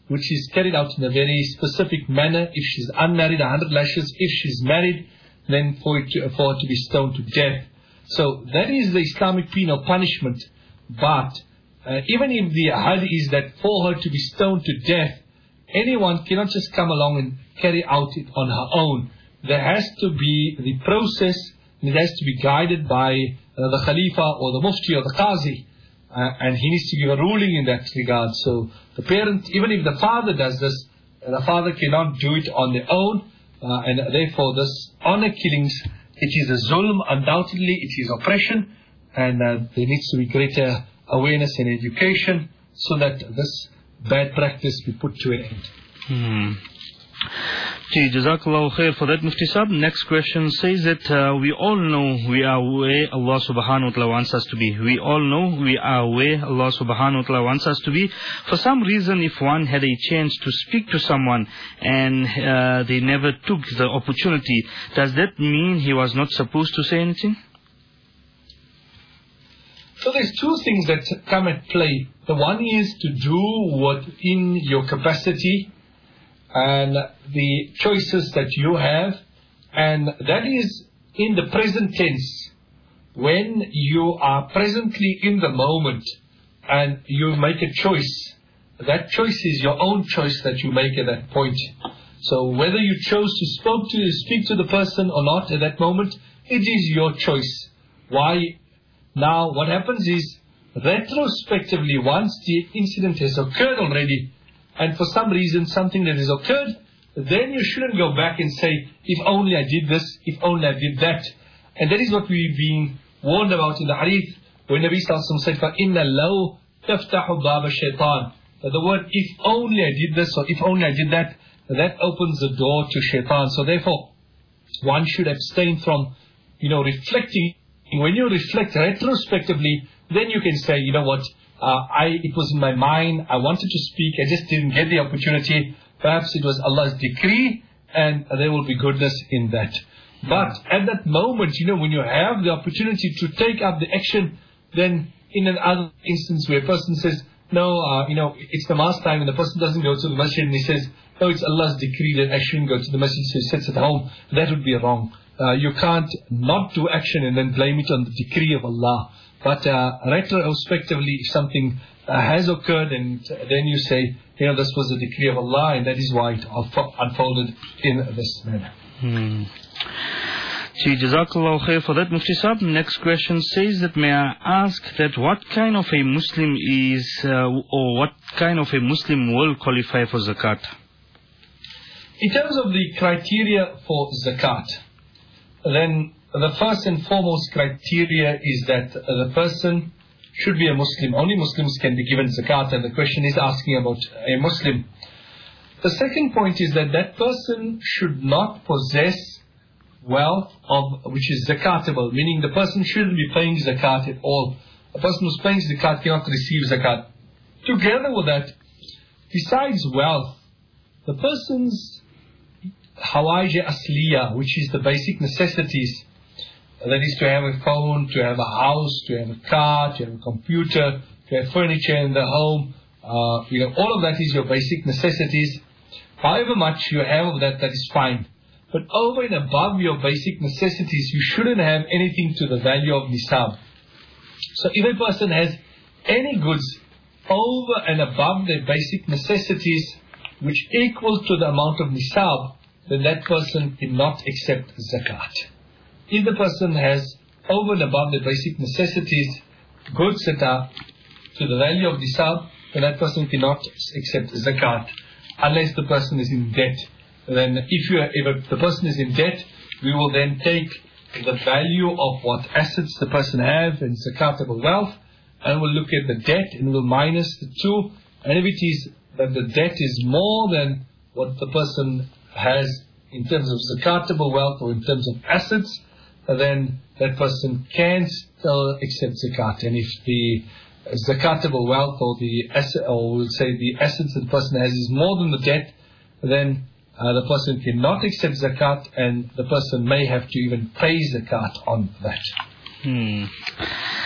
which is carried out in a very specific manner. If she's unmarried, one hundred lashes. If she's married, then for, it to, for her to be stoned to death. So that is the Islamic penal punishment. But uh, even if the had is that for her to be stoned to death, anyone cannot just come along and carry out it on her own. There has to be the process, and it has to be guided by uh, the Khalifa or the Mufti or the Qazi. Uh, and he needs to give a ruling in that regard. So the parent, even if the father does this, the father cannot do it on their own. Uh, and therefore this honor killings, it is a zulm, undoubtedly it is oppression, and uh, there needs to be greater awareness and education so that this bad practice be put to an end. Hmm. Gee, Jazakallahu khair for that, Mufti Sahib. Next question says that uh, we all know we are where Allah subhanahu wa ta'ala wants us to be. We all know we are where Allah subhanahu wa ta'ala wants us to be. For some reason, if one had a chance to speak to someone and uh, they never took the opportunity, does that mean he was not supposed to say anything? So there's two things that come at play. The one is to do what in your capacity and the choices that you have, and that is in the present tense. When you are presently in the moment and you make a choice, that choice is your own choice that you make at that point. So whether you chose to spoke to speak to the person or not at that moment, it is your choice. Why? Now what happens is, retrospectively, once the incident has occurred already, and for some reason something that has occurred, then you shouldn't go back and say, if only I did this, if only I did that. And that is what we've been warned about in the hadith, when Nabi Sallallahu Alaihi Wasallam said, فَإِنَّ لَوْ تَفْتَحُ بَابَ الشَّيْطَانِ. That the word, if only I did this, or if only I did that, that opens the door to shaitan. So therefore, one should abstain from, you know, reflecting. When you reflect retrospectively, then you can say, you know what, uh, I it was in my mind, I wanted to speak, I just didn't get the opportunity. Perhaps it was Allah's decree, and there will be goodness in that. But at that moment, you know, when you have the opportunity to take up the action, then in another instance where a person says, no, uh, you know, it's Namaz time, and the person doesn't go to the masjid, and he says, no, it's Allah's decree that I shouldn't go to the masjid, so he sits at home, that would be wrong. Uh, you can't not do action and then blame it on the decree of Allah. But uh, retrospectively, if something uh, has occurred, and then you say, you know, this was the decree of Allah, and that is why it unfolded in this manner. Hmm. Gee, Jazakallahu khair for that, Mufti Sahib. Next question says that, may I ask that what kind of a Muslim is, uh, or what kind of a Muslim will qualify for zakat? In terms of the criteria for zakat, then the first and foremost criteria is that the person should be a Muslim. Only Muslims can be given zakat, and the question is asking about a Muslim. The second point is that that person should not possess wealth of which is zakatable, meaning the person shouldn't be paying zakat at all. A person who's paying zakat cannot receive zakat. Together with that, besides wealth, the person's hawaij asliya, which is the basic necessities, that is to have a phone, to have a house, to have a car, to have a computer, to have furniture in the home, uh, you know, all of that is your basic necessities. However much you have of that, that is fine. But over and above your basic necessities, you shouldn't have anything to the value of nisab. So if a person has any goods over and above their basic necessities, which equal to the amount of nisab, then that person cannot accept zakat. If the person has over and above the basic necessities, goods that are to the value of nisab, then that person cannot accept zakat, unless the person is in debt. Then if, you are, if the person is in debt, we will then take the value of what assets the person has and zakatable wealth, and we'll look at the debt and we'll minus the two. And if it is that the debt is more than what the person has in terms of zakatable wealth or in terms of assets, then that person can still accept zakat. And if the zakatable wealth or the asset, or we'll say the assets that the person has is more than the debt, then uh, the person cannot accept zakat, and the person may have to even pay zakat on that. Hmm.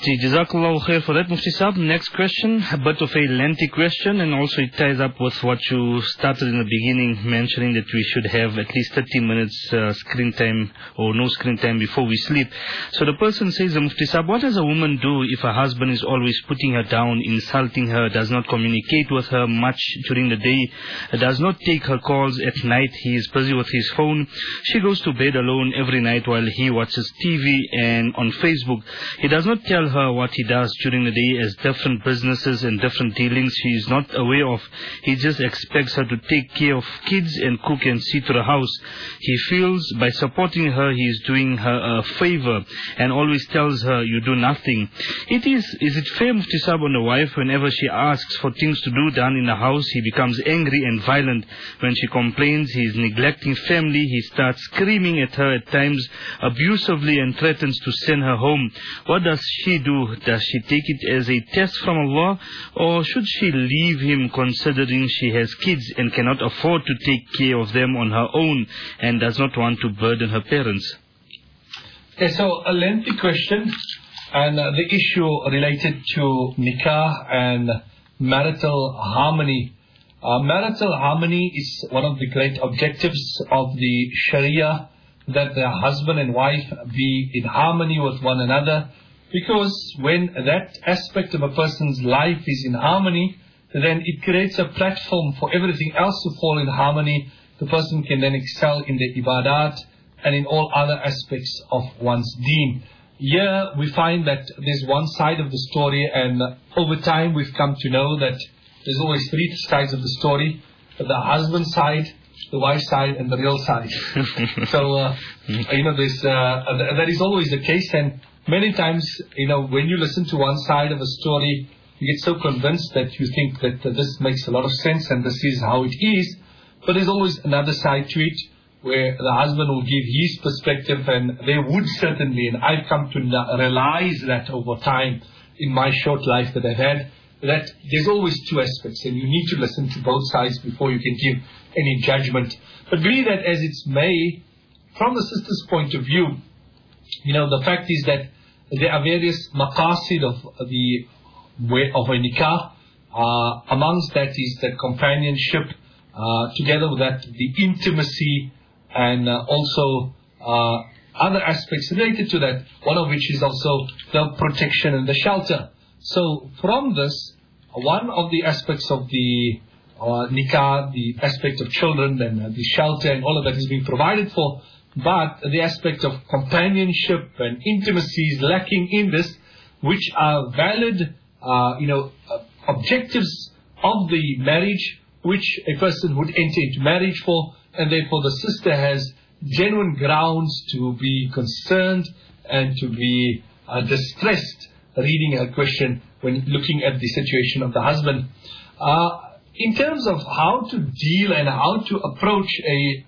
Ji, Jazakallahu khair for that, Mufti Saab. Next question, a bit of a lengthy question, and also it ties up with what you started in the beginning, mentioning that we should have at least thirty minutes uh, screen time or no screen time before we sleep. So the person says, Mufti Saab, what does a woman do if her husband is always putting her down, insulting her, does not communicate with her much during the day, does not take her calls at night, he is busy with his phone, she goes to bed alone every night while he watches T V and on Facebook. He does not tell her what he does during the day as different businesses and different dealings she is not aware of. He just expects her to take care of kids and cook and see to the house. He feels by supporting her he is doing her a favor and always tells her you do nothing. It is, is it fair, Mufti Saab, on the wife whenever she asks for things to do done in the house, he becomes angry and violent. When she complains he is neglecting family, he starts screaming at her at times abusively and threatens to send her home. What does she do? Does she take it as a test from Allah, or should she leave him considering she has kids and cannot afford to take care of them on her own and does not want to burden her parents? Okay, so a lengthy question, and uh, the issue related to nikah and marital harmony. Uh, marital harmony is one of the great objectives of the Sharia, that the husband and wife be in harmony with one another, because when that aspect of a person's life is in harmony, then it creates a platform for everything else to fall in harmony. The person can then excel in the ibadat and in all other aspects of one's deen. Here we find that there's one side of the story, and over time we've come to know that there's always three sides of the story: the husband side, the wife side, and the real side. so, uh, you know, this, uh, that is always the case. And many times, you know, when you listen to one side of a story, you get so convinced that you think that uh, this makes a lot of sense and this is how it is. But there's always another side to it, where the husband will give his perspective, and they would certainly, and I've come to realize that over time in my short life that I've had, that there's always two aspects, and you need to listen to both sides before you can give any judgment. But be that as it's may, from the sister's point of view, you know, the fact is that there are various maqasid of the way of a nikah. Uh, amongst that is the companionship, uh, together with that the intimacy, and uh, also uh, other aspects related to that, one of which is also the protection and the shelter. So from this, one of the aspects of the uh, nikah, the aspect of children and uh, the shelter and all of that is being provided for, but the aspect of companionship and intimacy is lacking in this, which are valid, uh, you know, uh, objectives of the marriage, which a person would enter into marriage for, and therefore the sister has genuine grounds to be concerned and to be uh, distressed reading her question when looking at the situation of the husband. Uh, in terms of how to deal and how to approach a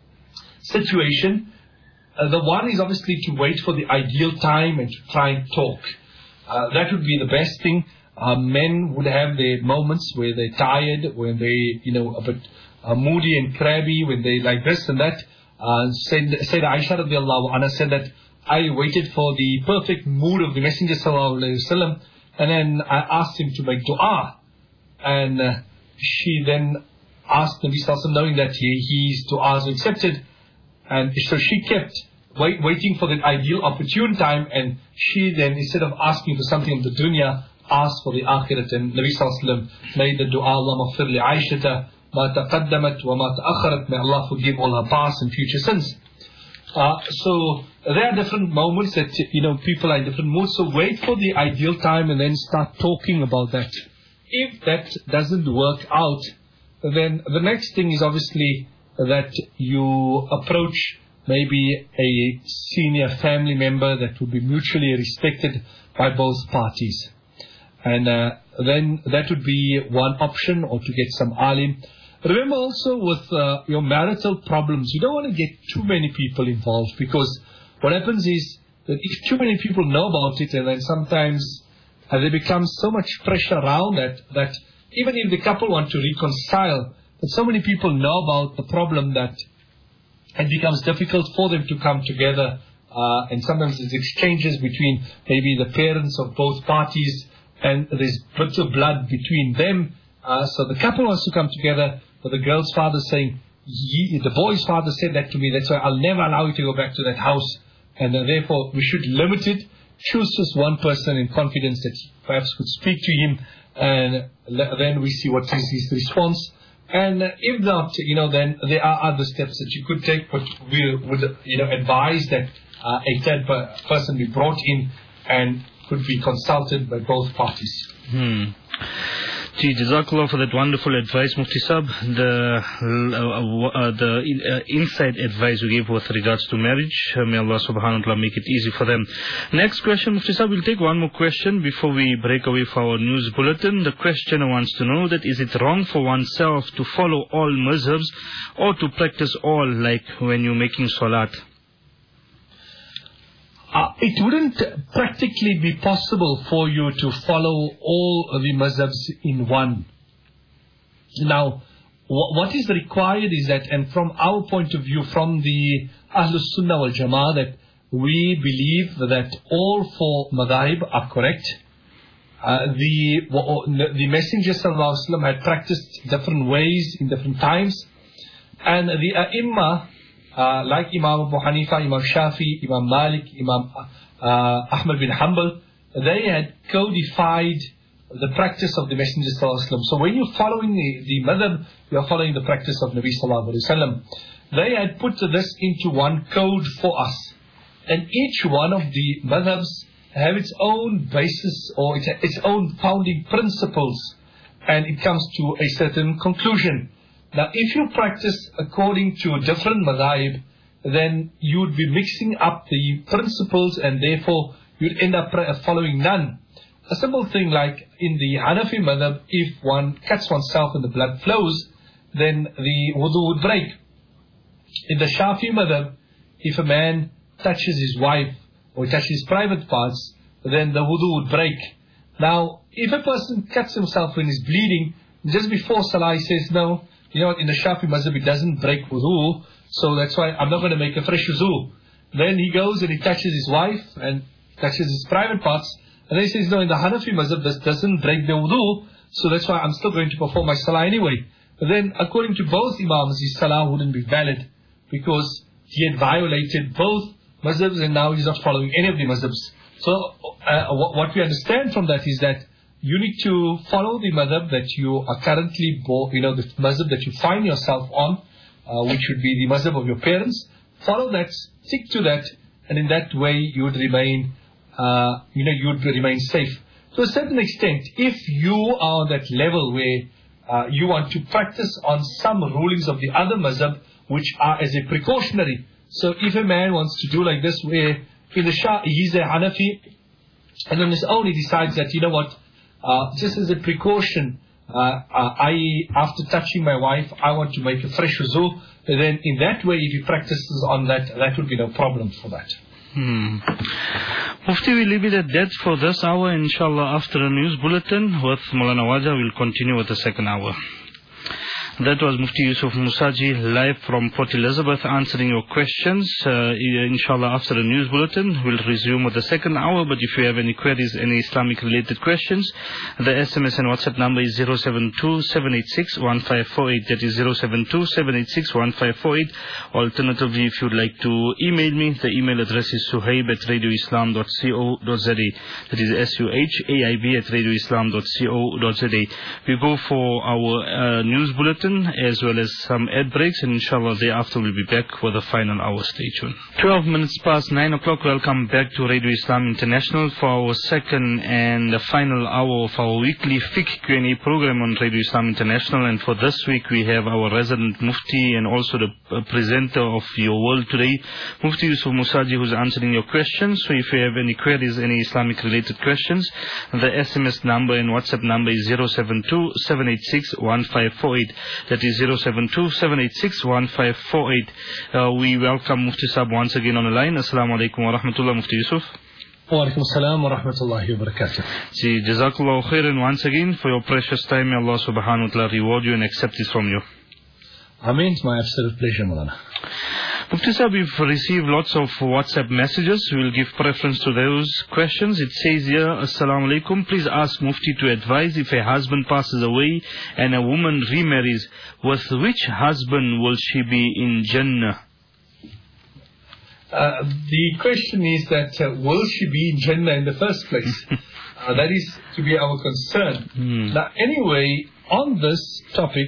situation, uh, the one is obviously to wait for the ideal time and to try and talk. Uh, that would be the best thing. Uh, men would have their moments where they're tired, when they, you know, a bit uh, moody and crabby, when they like this and that. Uh, said, said Aisha radiallahu anha said that I waited for the perfect mood of the Messenger sallallahu alayhi wa sallam, and then I asked him to make dua. And uh, she then asked Nabi sallallahu alayhi wa sallam, knowing that he, his du'as were accepted. And so she kept wait, waiting for the ideal opportune time, and she then, instead of asking for something of the dunya, asked for the akhirat. And Nabi sallallahu alayhi wa sallam made the dua, Allahumma maghfir li Aishata ma taqaddamat wa ma ta'akharat, may Allah forgive all her past and future sins. Uh, so there are different moments that, you know, people are in different moods. So wait for the ideal time and then start talking about that. If that doesn't work out, then the next thing is obviously that you approach maybe a senior family member that would be mutually respected by both parties. And uh, then that would be one option, or to get some alim. Remember also with uh, your marital problems, you don't want to get too many people involved, because what happens is that if too many people know about it, and then sometimes uh, there becomes so much pressure around that, that even if the couple want to reconcile, but so many people know about the problem that it becomes difficult for them to come together uh, and sometimes there's exchanges between maybe the parents of both parties, and there's bits of blood between them. Uh, so the couple wants to come together, but the girl's father saying, Ye, the boy's father said that to me, that's why I'll never allow you to go back to that house, and uh, therefore we should limit it. Choose just one person in confidence that perhaps could speak to him, and then we see what is his response. And if not, you know, then there are other steps that you could take, but we would, you know, advise that uh, a third per person be brought in and could be consulted by both parties. Hmm. Gee, Jazakallah for that wonderful advice, Mufti Sahib. The, uh, uh, the uh, inside advice you gave with regards to marriage. Uh, may Allah subhanahu wa ta'ala make it easy for them. Next question, Mufti Sahib, we'll take one more question before we break away for our news bulletin. The questioner wants to know that is it wrong for oneself to follow all mazhabs or to practice all, like when you're making salat? Uh, it wouldn't practically be possible for you to follow all the mazhabs in one. Now, wh what is required is that, and from our point of view, from the Ahlus Sunnah wal Jama'ah, that we believe that all four madhahib are correct. Uh, the, the Messenger Sallallahu Alaihi Wasallam had practiced different ways in different times. And the A'imma, Uh, like Imam Abu Hanifa, Imam Shafi, Imam Malik, Imam uh, Ahmad bin Hanbal, they had codified the practice of the Messenger Sallallahu Alaihi Wasallam. So when you're following the, the madhab, you're following the practice of Nabi Sallallahu Alaihi Wasallam. They had put this into one code for us. And each one of the madhabs have its own basis or its, its own founding principles. And it comes to a certain conclusion. Now, if you practice according to a different madhab, then you would be mixing up the principles and therefore you'd end up following none. A simple thing like in the Hanafi madhab, if one cuts oneself and the blood flows, then the wudu would break. In the Shafi madhab, if a man touches his wife or touches his private parts, then the wudu would break. Now, if a person cuts himself when he's bleeding, just before Salah he says, no, you know, in the Shafi mazhab it doesn't break wudu, so that's why I'm not going to make a fresh wudu. Then he goes and he touches his wife and touches his private parts, and then he says, no, in the Hanafi mazhab this doesn't break the wudu, so that's why I'm still going to perform my salah anyway. But then according to both imams, his salah wouldn't be valid because he had violated both mazhabs and now he's not following any of the mazhabs. So uh, what we understand from that is that you need to follow the madhab that you are currently, you know, the madhab that you find yourself on, uh, which would be the madhab of your parents. Follow that, stick to that, and in that way you would remain, uh, you know, you would remain safe. To a certain extent, if you are on that level where uh, you want to practice on some rulings of the other madhab, which are as a precautionary. So if a man wants to do like this, where in the Shah, he's a Hanafi, and on his own he decides that, you know what, Uh, just as a precaution, uh, uh, I, after touching my wife, I want to make a fresh wuzu. Then in that way, if he practices on that, that would be no problem for that. Hmm. Mufti, we leave it at that for this hour. Inshallah, after a news bulletin with Maulana Waja, we'll continue with the second hour. That was Mufti Yusuf Musaji live from Port Elizabeth answering your questions. Uh, inshallah, after the news bulletin, we'll resume with the second hour. But if you have any queries, any Islamic related questions, the S M S and WhatsApp number is zero seven two, seven eight six, one five four eight. That is zero seven two, seven eight six, one five four eight. Alternatively, if you'd like to email me, the email address is suhaib at radioislam dot co dot za. That is S U H A I B at radioislam dot co dot za. We go for our uh, news bulletin as well as some ad breaks, and inshallah thereafter we'll be back with the final hour. Stay tuned. twelve minutes past nine o'clock. Welcome back to Radio Islam International for our second and the final hour of our weekly fiqh Q and A program on Radio Islam International. And for this week we have our resident Mufti and also the uh, presenter of Your World Today, Mufti Yusuf Musaji, who's answering your questions. So if you have any queries, any Islamic related questions, the S M S number and WhatsApp number is zero seven two, seven eight six, one five four eight. That is zero seven two, seven eight six, one five four eight. Uh, we welcome Mufti Sahib once again on the line. Assalamu alaikum wa rahmatullah, Mufti Yusuf. Wa alaikum assalam wa rahmatullahi wa barakatuh. See, Jazakallahu khairan once again for your precious time. May Allah subhanahu wa ta'ala reward you and accept it from you. Ameen. It's my absolute pleasure, Maulana. Mufti Sahib, we've received lots of WhatsApp messages. We'll give preference to those questions. It says here, Assalamu alaikum. Please ask Mufti to advise if a husband passes away and a woman remarries, with which husband will she be in Jannah? Uh, the question is that uh, will she be in Jannah in the first place? uh, that is to be our concern. Hmm. Now, anyway, on this topic,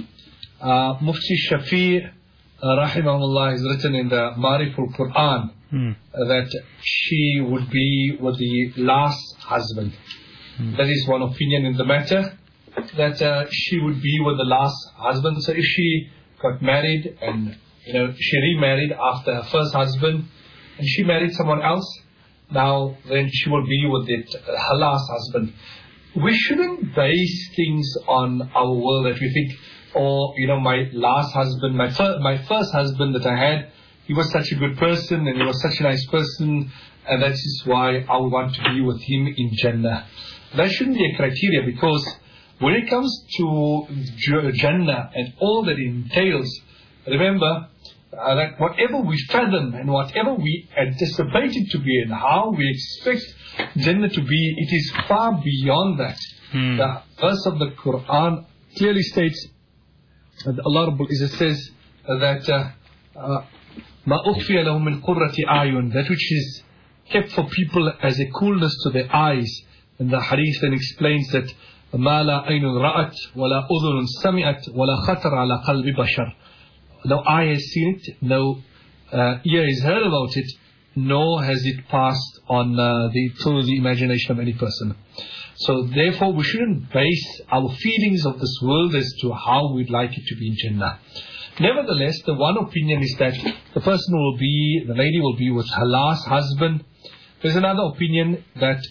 uh, Mufti Shafi, uh, rahimahullah, has written in the Mariful Quran Hmm. uh, that she would be with the last husband. Hmm. That is one opinion in the matter, that uh, she would be with the last husband. So if she got married and you know she remarried after her first husband and she married someone else, now then she will be with it, uh, her last husband. We shouldn't base things on our world that we think, oh, you know, my last husband, my, fir- my first husband that I had, he was such a good person and he was such a nice person, and that is why I would want to be with him in Jannah. That shouldn't be a criteria, because when it comes to J- Jannah and all that it entails, remember uh, that whatever we fathom and whatever we anticipate it to be and how we expect Jannah to be, it is far beyond that. Hmm. The verse of the Quran clearly states that Allah Rabbul Izzah says that uh, مَا أُخْفِيَ لَهُم مِّن قُرَّةِ أَعْيُنٍ, that which is kept for people as a coolness to their eyes. And the hadith then explains that مَا لَا عَيْنٌ رَأَتْ وَلَا أُذُنٌ سَمِعَتْ وَلَا خَطَرَ عَلَى قَلْبِ بَشَرٍ. No eye has seen it, no uh, ear has heard about it, nor has it passed on uh, the through the imagination of any person. So therefore we shouldn't base our feelings of this world as to how we'd like it to be in Jannah. Nevertheless, the one opinion is that the person will be, the lady will be with her last husband. There's another opinion that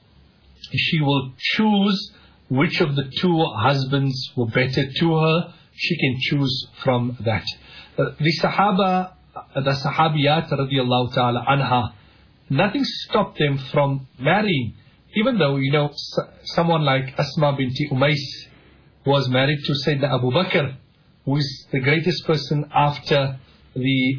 she will choose which of the two husbands were better to her. She can choose from that. Uh, the Sahaba, uh, the Sahabiyat radiallahu ta'ala anha, nothing stopped them from marrying. Even though, you know, s- someone like Asma binti Umais was married to Sayyidina Abu Bakr, who is the greatest person after the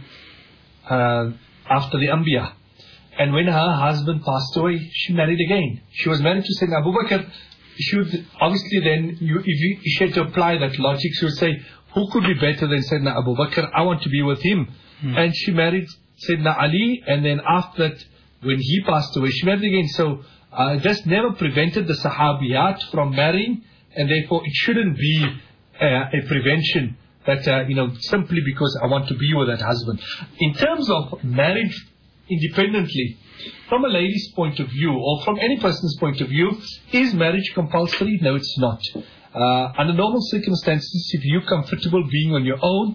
uh, after the Anbiya. And when her husband passed away, she married again. She was married to Sayyidina Abu Bakr. She would obviously then, you, if you, she had to apply that logic, she would say, who could be better than Sayyidina Abu Bakr? I want to be with him. Hmm. And she married Sayyidina Ali, and then after that, when he passed away, she married again. So uh, just never prevented the Sahabiyat from marrying, and therefore it shouldn't be uh, a prevention that, uh, you know, simply because I want to be with that husband. In terms of marriage independently, from a lady's point of view, or from any person's point of view, is marriage compulsory? No, it's not. Uh, under normal circumstances, if you're comfortable being on your own,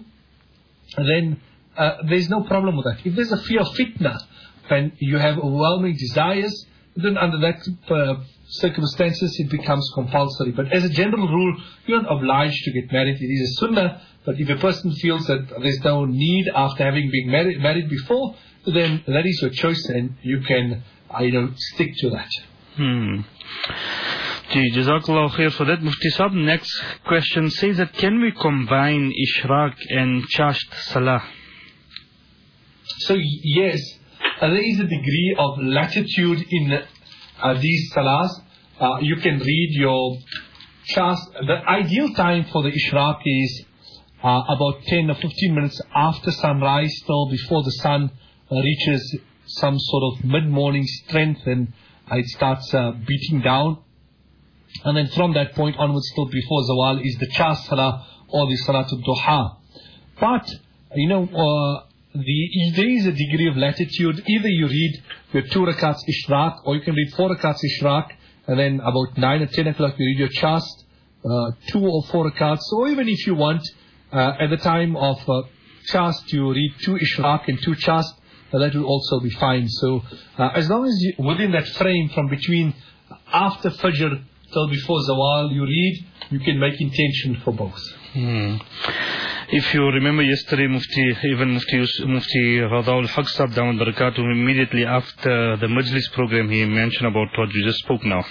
then uh, there's no problem with that. If there's a fear of fitna, and you have overwhelming desires, then under that uh, circumstances it becomes compulsory. But as a general rule, you're not obliged to get married. It is a sunnah. But if a person feels that there's no need after having been married, married before, then that is your choice, and you can, uh, you know, stick to that. Hmm. Gee, Jazakallah khair for that. Mufti Sahib, next question says that can we combine Ishraq and Chasht Salah? So yes, uh, there is a degree of latitude in uh, these salahs. Uh, you can read your Chast. The ideal time for the Ishraq is uh, about ten or fifteen minutes after sunrise, till before the sun uh, reaches some sort of mid-morning strength, and uh, it starts uh, beating down. And then from that point onwards till before Zawal is the Chast Salah or the Salatul Duha. But, you know, uh, the, there is a degree of latitude. Either you read your two rakats Ishraq, or you can read four rakats Ishraq, and then about nine or ten o'clock you read your Chast, uh, two or four rakats. Or even if you want, uh, at the time of uh, Chast, you read two Ishraq and two Chast, uh, that will also be fine. So, uh, as long as you, within that frame from between after Fajr till before Zawal you read, you can make intention for both. Hmm. If you remember yesterday, Mufti, even Mufti, Mufti Radaul Haq Sahib Dawood Barakatuh, immediately after the Majlis program, he mentioned about what you just spoke now.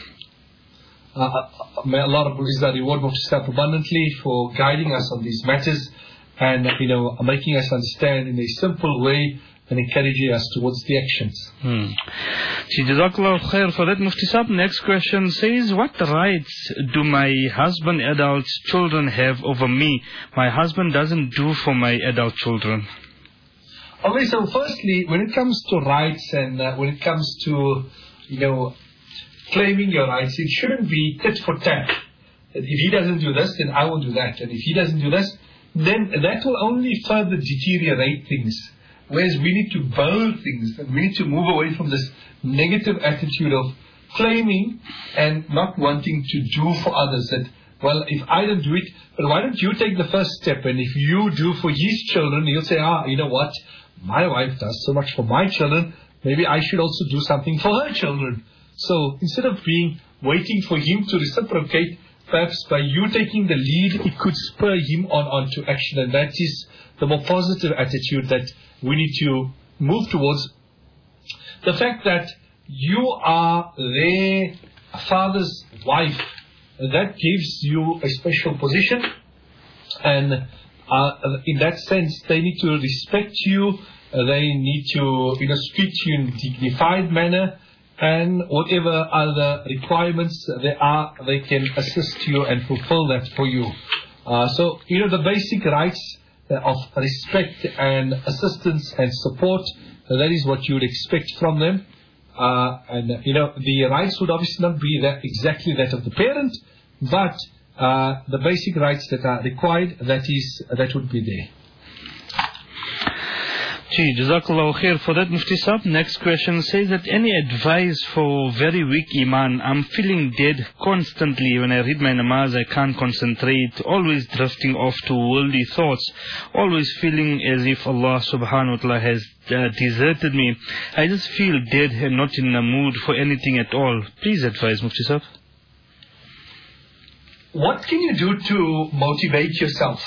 Uh, may Allah Rabbul Izzah reward Mufti Sahib abundantly for guiding us on these matters. and, you know, making us understand in a simple way and encouraging us towards the actions. Hmm. Jazakallah khair for that, Mufti Sahib. Next question says, what rights do my husband, adult children have over me? My husband doesn't do for my adult children. Okay, so firstly, when it comes to rights and uh, when it comes to, you know, claiming your rights, it shouldn't be tit for tat. If he doesn't do this, then I will do that. And if he doesn't do this, then that will only further deteriorate things. Whereas we need to build things, and we need to move away from this negative attitude of claiming and not wanting to do for others. That, well, if I don't do it, but why don't you take the first step? And if you do for his children, he'll say, ah, you know what, my wife does so much for my children, maybe I should also do something for her children. So instead of being waiting for him to reciprocate, perhaps by you taking the lead, it could spur him on, on to action. And that is the more positive attitude that we need to move towards. The fact that you are their father's wife, that gives you a special position. And uh, in that sense, they need to respect you. Uh, they need to, you know, speak to you in a dignified manner. And whatever other requirements there are, they can assist you and fulfill that for you. Uh, so, you know, the basic rights of respect and assistance and support, uh, that is what you would expect from them. Uh, and, you know, the rights would obviously not be that exactly that of the parent, but uh, the basic rights that are required, that is, that would be there. Gee, Jazakallah khair for that, Mufti Sahib. Next question says that any advice for very weak iman? I'm feeling dead constantly. When I read my namaz, I can't concentrate, always drifting off to worldly thoughts, always feeling as if Allah subhanahu wa ta'ala has uh, deserted me. I just feel dead and not in the mood for anything at all. Please advise, Mufti Sahib. What can you do to motivate yourself?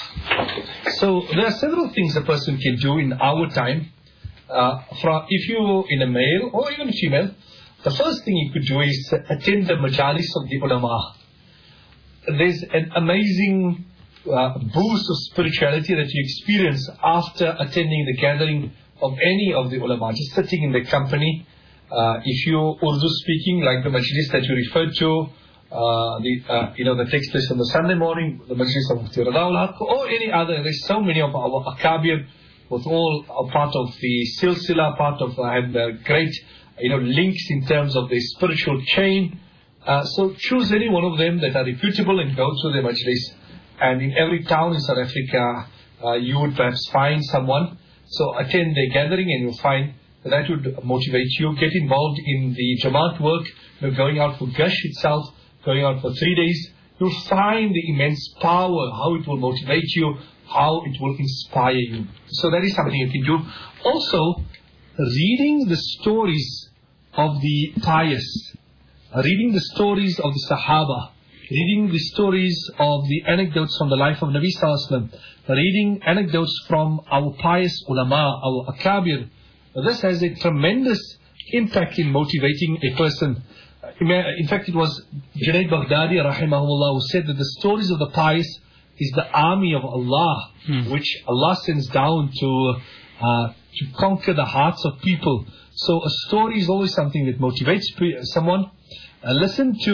So there are several things a person can do in our time. Uh, from, if you're in a male or even a female, the first thing you could do is attend the majalis of the ulama. There's an amazing uh, boost of spirituality that you experience after attending the gathering of any of the ulama, just sitting in their company. Uh, if you're Urdu speaking, like the majlis that you referred to, Uh, the uh, you know the takes place on the Sunday morning, the Majlis of Mufti Radaul Haq, or any other. There's so many of our akabir, with all a part of the silsila, part of uh, and uh, great you know links in terms of the spiritual chain. Uh, so choose any one of them that are reputable and go to the Majlis. And in every town in South Africa, uh, you would perhaps find someone. So attend their gathering, and you'll find that, that would motivate you. Get involved in the Jamaat work, you know, going out for Gash itself. Going out for three days, you'll find the immense power, how it will motivate you, how it will inspire you. So that is something you can do. Also, reading the stories of the pious, reading the stories of the Sahaba, reading the stories of the anecdotes from the life of Nabi Sallallahu Alaihi Wasallam, reading anecdotes from our pious ulama, our akabir. This has a tremendous impact in motivating a person. In fact, it was Junaid Baghdadi rahimahullah who said that the stories of the pious is the army of Allah, hmm. which Allah sends down to uh, to conquer the hearts of people. So a story is always something that motivates someone. Uh, listen to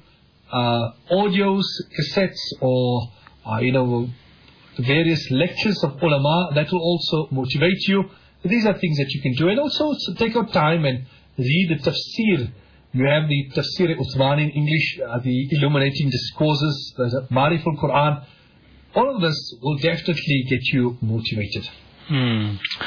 uh, audios, cassettes, or uh, you know various lectures of ulama. That will also motivate you. These are things that you can do, and also take out time and read the tafsir. You have the Tafsir Uthman in English, uh, the illuminating discourses, the Ma'arif al-Quran. All of this will definitely get you motivated. Hmm.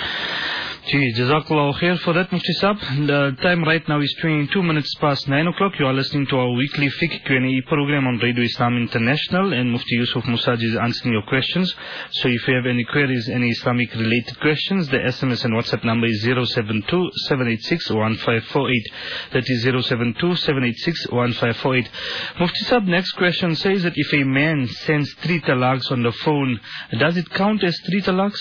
Gee, Jazakallah khair for that, Mufti Sahib. The time right now is twenty-two minutes past nine o'clock. You are listening to our weekly Fiqh Q and A program on Radio Islam International, and Mufti Yusuf Musaj is answering your questions. So if you have any queries, any Islamic related questions, the S M S and WhatsApp number is zero seven two, seven eight six, one five four eight. That is zero seven two, seven eight six, one five four eight. Mufti Sahib, next question says that if a man sends three talaqs on the phone, does it count as three talaqs?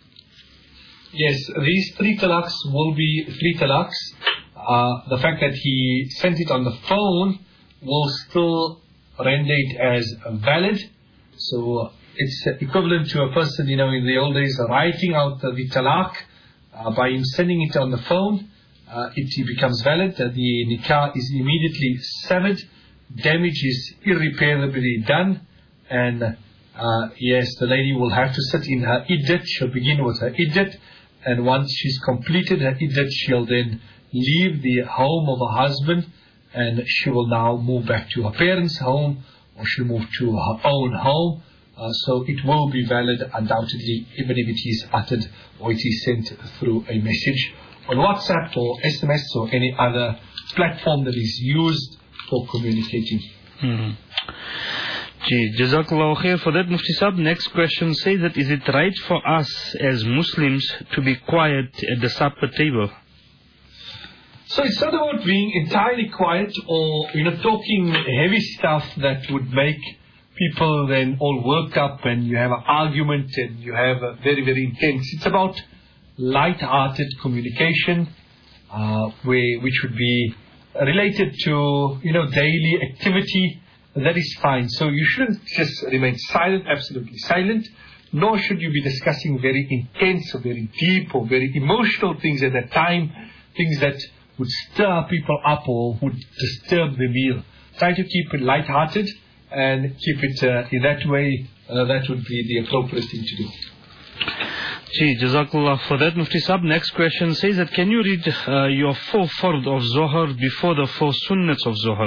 Yes, these three talaqs will be three talaqs. Uh, the fact that he sent it on the phone will still render it as valid. So it's equivalent to a person, you know, in the old days, writing out uh, the talaq uh, by him sending it on the phone. Uh, it becomes valid. Uh, the nikah is immediately severed. Damage is irreparably done. And uh, yes, the lady will have to sit in her iddat. She'll begin with her iddat. And once she's completed her iddat, she'll then leave the home of her husband. And she will now move back to her parents' home, or she'll move to her own home. Uh, so it will be valid undoubtedly, even if it is uttered or it is sent through a message on WhatsApp or S M S or any other platform that is used for communicating. Mm-hmm. Gee, Jazakallah khair for that, Mufti Sahib. Next question says that is it right for us as Muslims to be quiet at the supper table? So it's not about being entirely quiet or, you know, talking heavy stuff that would make people then all work up and you have an argument and you have a very, very intense. It's about light-hearted communication, uh, where, which would be related to, you know, daily activity. That is fine. So you shouldn't just remain silent, absolutely silent, nor should you be discussing very intense or very deep or very emotional things at that time, things that would stir people up or would disturb the meal. Try to keep it light-hearted and keep it uh, in that way. Uh, that would be the appropriate thing to do. Gee, Jazakallah for that, Mufti Sahib. Next question says that can you read uh, your four fard of Zohar before the four sunnats of Zohar?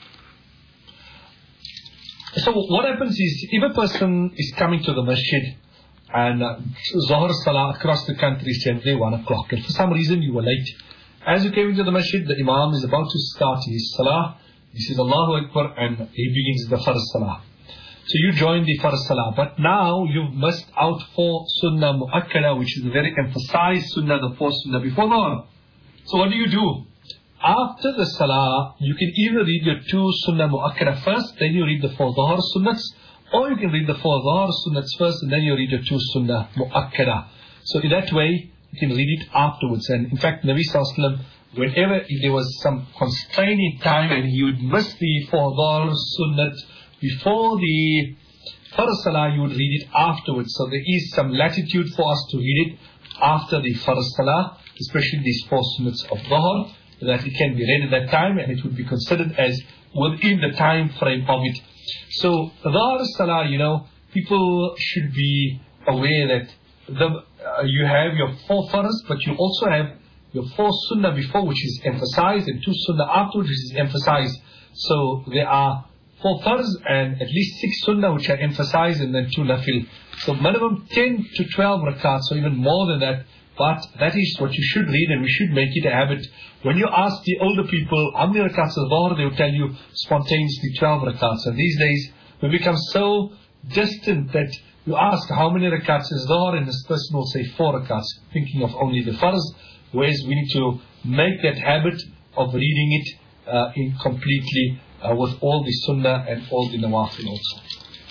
So what happens is, if a person is coming to the masjid and uh, Zohar Salah across the country is generally one o'clock, and for some reason you were late. As you came into the masjid, the Imam is about to start his Salah. He says Allahu Akbar and he begins the Farz Salah. So you join the Farz Salah. But now you've missed out for Sunnah Mu'akkada, which is a very emphasized Sunnah, the four Sunnah before Dhuhr. So what do you do? After the Salah, you can either read your two Sunnah Mu'akkada first, then you read the four Dhuhr Sunnats, or you can read the four Dhuhr Sunnats first, and then you read your two Sunnah Mu'akkada. So in that way, you can read it afterwards. And in fact, Nabi Sallallahu Alaihi Wasallam, whenever if there was some constraining time and he would miss the four Dhuhr Sunnat before the Farz Salah, you would read it afterwards. So there is some latitude for us to read it after the Farz Salah, especially these four Sunnats of Dhuhr, that it can be read at that time and it would be considered as within the time frame of it. So Dhuhr Salah, you know, people should be aware that the, uh, you have your four Farz, but you also have your four Sunnah before, which is emphasized, and two Sunnah afterwards, which is emphasized. So there are four Farz and at least six Sunnah which are emphasized, and then two Nafil. So minimum ten to twelve rakats, or even more than that. But that is what you should read, and we should make it a habit. When you ask the older people how many rakats of Dhuhr, they will tell you spontaneously twelve rakats. And these days we become so distant that you ask how many rakats is Dhuhr, and this person will say four rakats, thinking of only the Farz. Whereas we need to make that habit of reading it uh, in completely uh, with all the Sunnah and all the Nawafil also.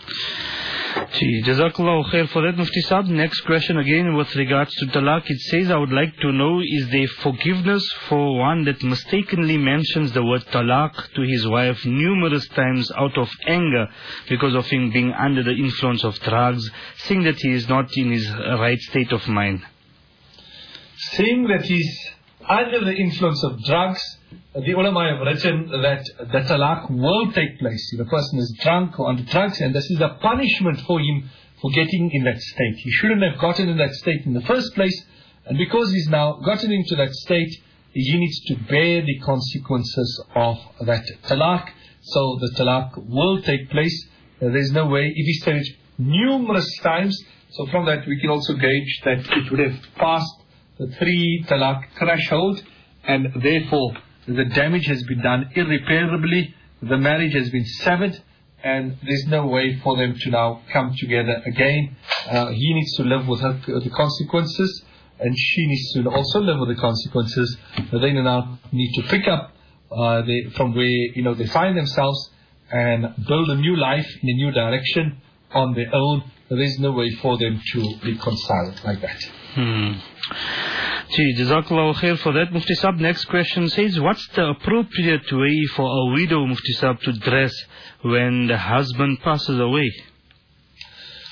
Gee, Jazakallah khair for that, Mufti Sahib. Next question again with regards to talaq. It says, I would like to know, is there forgiveness for one that mistakenly mentions the word talaq to his wife numerous times out of anger because of him being under the influence of drugs, saying that he is not in his right state of mind? Saying that he's under the influence of drugs, the ulama have written that the talaq will take place. If a person is drunk or under drugs, and this is a punishment for him for getting in that state. He shouldn't have gotten in that state in the first place, and because he's now gotten into that state, he needs to bear the consequences of that talaq. So the talaq will take place. There's no way, if he said it numerous times, so from that we can also gauge that it would have passed the three talaq threshold, and therefore the damage has been done irreparably, the marriage has been severed, and there's no way for them to now come together again. Uh, he needs to live with her, the consequences, and she needs to also live with the consequences. They now need to pick up uh, they, from where you know they find themselves and build a new life in a new direction on their own. There's no way for them to reconcile like that. Hmm. Gee, Jazakallah khair for that, Mufti Sahib. Next question says, what's the appropriate way for a widow, Mufti Sahib, to dress when the husband passes away?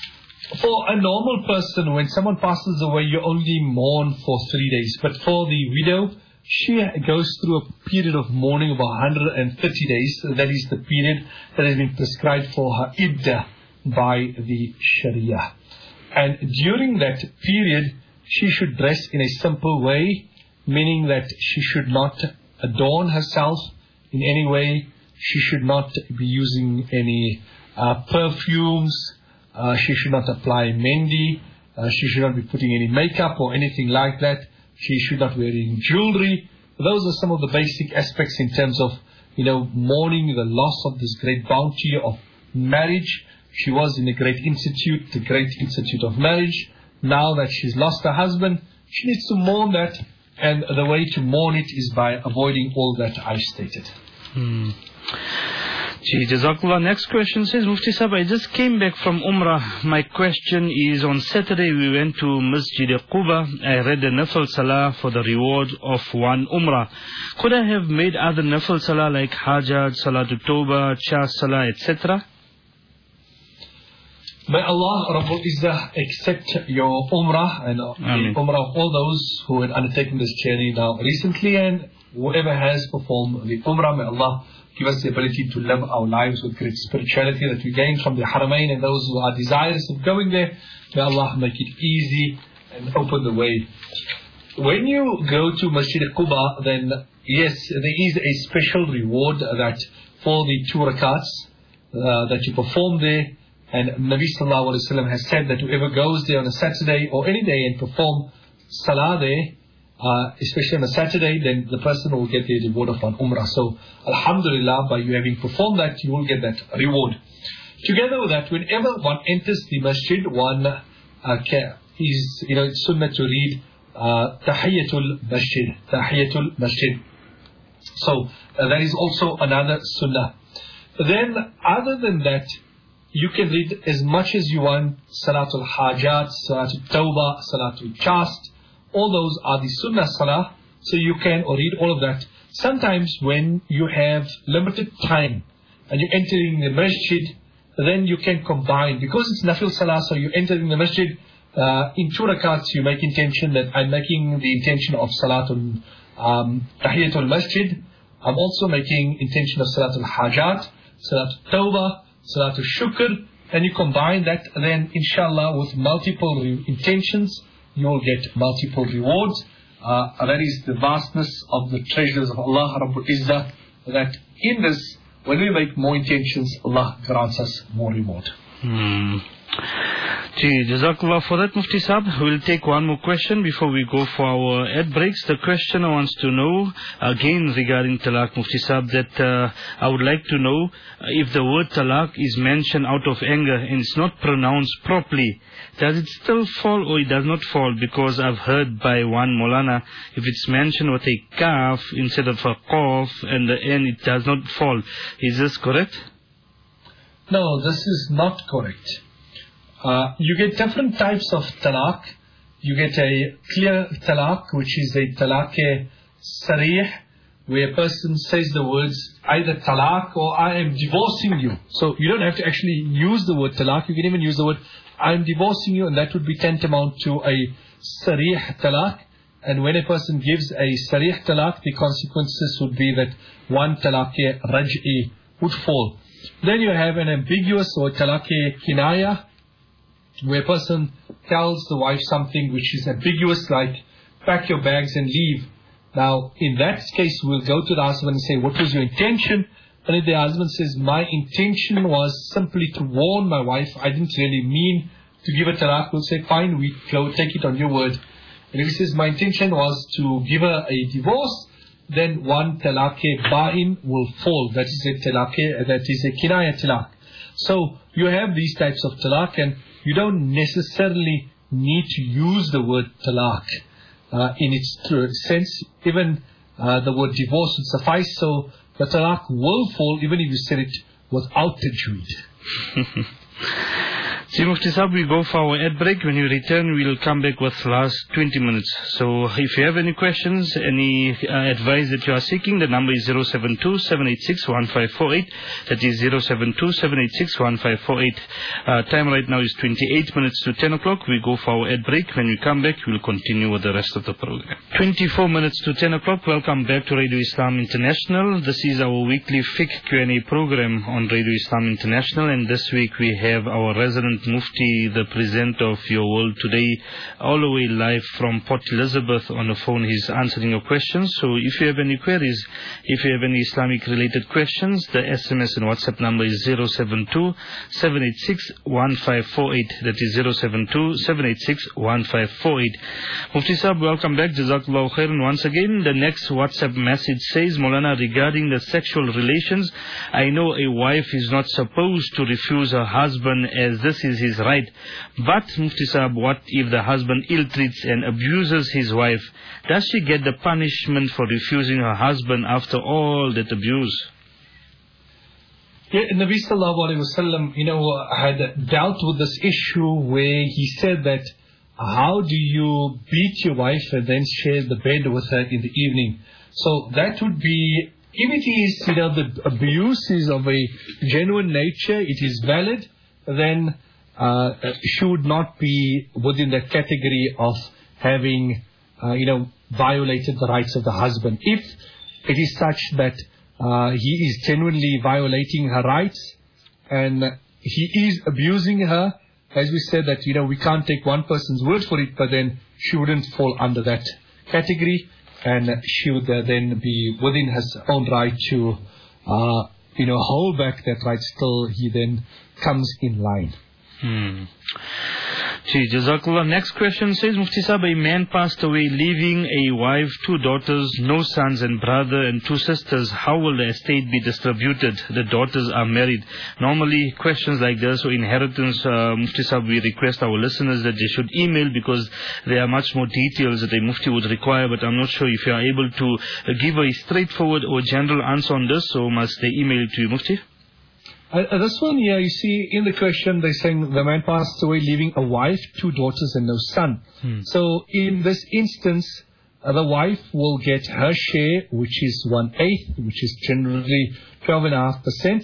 For a normal person, when someone passes away, you only mourn for three days. But for the widow, she goes through a period of mourning of one hundred thirty days. That is the period that has been prescribed for her iddah by the Sharia. And during that period, she should dress in a simple way, meaning that she should not adorn herself in any way. She should not be using any uh, perfumes. Uh, she should not apply mendi. Uh, she should not be putting any makeup or anything like that. She should not wear any jewelry. Those are some of the basic aspects in terms of, you know, mourning the loss of this great bounty of marriage. She was in a great institute, the great institute of marriage. Now that she's lost her husband, she needs to mourn that. And the way to mourn it is by avoiding all that I stated. Hmm. Gee, Jazakallah. Next question says, Mufti Sahib, I just came back from Umrah. My question is, on Saturday we went to Masjid Quba. I read the Nafil Salah for the reward of one Umrah. Could I have made other Nafil Salah like Hajjat, Salatul Tawbah, Shah Salah, et cetera? May Allah Rabbul Izzah accept your Umrah and the Umrah of all those who had undertaken this journey now recently, and whoever has performed the Umrah, may Allah give us the ability to live our lives with great spirituality that we gain from the Haramain, and those who are desirous of going there, may Allah make it easy and open the way. When you go to Masjid Quba, then yes, there is a special reward that for the two rakats uh, that you perform there. And Nabi Sallallahu Alaihi Wasallam has said that whoever goes there on a Saturday or any day and perform Salah there, uh, especially on a Saturday, then the person will get the reward of one Umrah. So, Alhamdulillah, by you having performed that, you will get that reward. Together with that, whenever one enters the masjid, one uh, is, you know, it's sunnah to read uh, Tahiyatul Masjid. Tahiyatul Masjid. So, uh, that is also another sunnah. Then, other than that, you can read as much as you want, Salatul Hajat, Salatul Tawbah, Salatul Chast. All those are the Sunnah Salah. So you can read all of that. Sometimes when you have limited time and you're entering the masjid, then you can combine. Because it's Nafil Salah, so you're entering the masjid, uh, in two rakats you make intention that I'm making the intention of Salatul um, Tahiyatul Masjid. I'm also making intention of Salatul Hajat, Salatul Tawbah, Salatul Shukr, and you combine that, and then inshallah with multiple re- intentions, you will get multiple rewards. Uh, that is the vastness of the treasures of Allah Rabbul Izzah, that in this, when we make more intentions, Allah grants us more reward. Hmm. Gee, Jazakallah for that, Mufti Sahib. We'll take one more question before we go for our ad breaks. The questioner wants to know, again regarding talaq, Mufti Sahib, that uh, I would like to know if the word talaq is mentioned out of anger and it's not pronounced properly, does it still fall or it does not fall? Because I've heard by one Molana, if it's mentioned with a kaf instead of a qaf and the n, it does not fall. Is this correct? No, this is not correct. Uh, you get different types of talaq. You get a clear talaq, which is a talaq sarih, where a person says the words either talaq or I am divorcing you. So you don't have to actually use the word talaq. You can even use the word I am divorcing you, and that would be tantamount to a sarih talaq. And when a person gives a sarih talaq, the consequences would be that one talaq raj'i would fall. Then you have an ambiguous or talaq kinaya, where a person tells the wife something which is ambiguous, like pack your bags and leave. Now, in that case, we'll go to the husband and say, what was your intention? And if the husband says, my intention was simply to warn my wife, I didn't really mean to give her talaq, we'll say, fine, we go take it on your word. And if he says, my intention was to give her a divorce, then one talaq ba'in will fall. That is a talaq, that is a kinaya talaq. So, you have these types of talaq, and you don't necessarily need to use the word talaq uh, in its true sense. Even uh, the word divorce would suffice. So the talaq will fall even if you said it without tajweed. See, Mufti Sahib, we go for our ad break. When we return, we'll come back with last twenty minutes. So if you have any questions, any uh, advice that you are seeking, the number is zero seven two, seven eight six, one five four eight. That is zero seven two, seven eight six, one five four eight. Uh, time right now is twenty-eight minutes to ten o'clock. We go for our ad break. When we come back, we'll continue with the rest of the program. twenty-four minutes to ten o'clock. Welcome back to Radio Islam International. This is our weekly fiqh Q and A program on Radio Islam International, and this week we have our resident Mufti, the presenter of Your World Today, all the way live from Port Elizabeth on the phone. He's answering your questions. So if you have any queries, if you have any Islamic related questions, the S M S and WhatsApp number is zero seven two, seven eight six, one five four eight. That is zero seven two, seven eight six, one five four eight. Mufti Sahib, welcome back. Jazakallahu khairan once again. The next WhatsApp message says, Maulana, regarding the sexual relations, I know a wife is not supposed to refuse her husband as this is his right. But, Mufti Sahib, what if the husband ill-treats and abuses his wife? Does she get the punishment for refusing her husband after all that abuse? Yeah, Nabi Sallallahu Alaihi Wasallam, you know, had dealt with this issue where he said that how do you beat your wife and then share the bed with her in the evening? So that would be, if it is, you know, the abuse is of a genuine nature, it is valid, then uh, she would not be within the category of having, uh, you know, violated the rights of the husband. If it is such that uh, he is genuinely violating her rights and he is abusing her, as we said that, you know, we can't take one person's word for it, but then she wouldn't fall under that category, and she would uh, then be within her own right to, uh, you know, hold back that right till he then comes in line. Hmm. Gee, Jazakallah. Next question says, Mufti Sahib, a man passed away leaving a wife, two daughters, no sons, and brother and two sisters. How will the estate be distributed? The daughters are married. Normally, questions like this or inheritance, uh, Mufti Sahib, we request our listeners that they should email because there are much more details that a Mufti would require, but I'm not sure if you are able to uh, give a straightforward or general answer on this, so must they email it to you, Mufti? Uh, this one here, you see, in the question, they're saying the man passed away leaving a wife, two daughters, and no son. Hmm. So, in this instance, uh, the wife will get her share, which is one-eighth, which is generally twelve point five percent.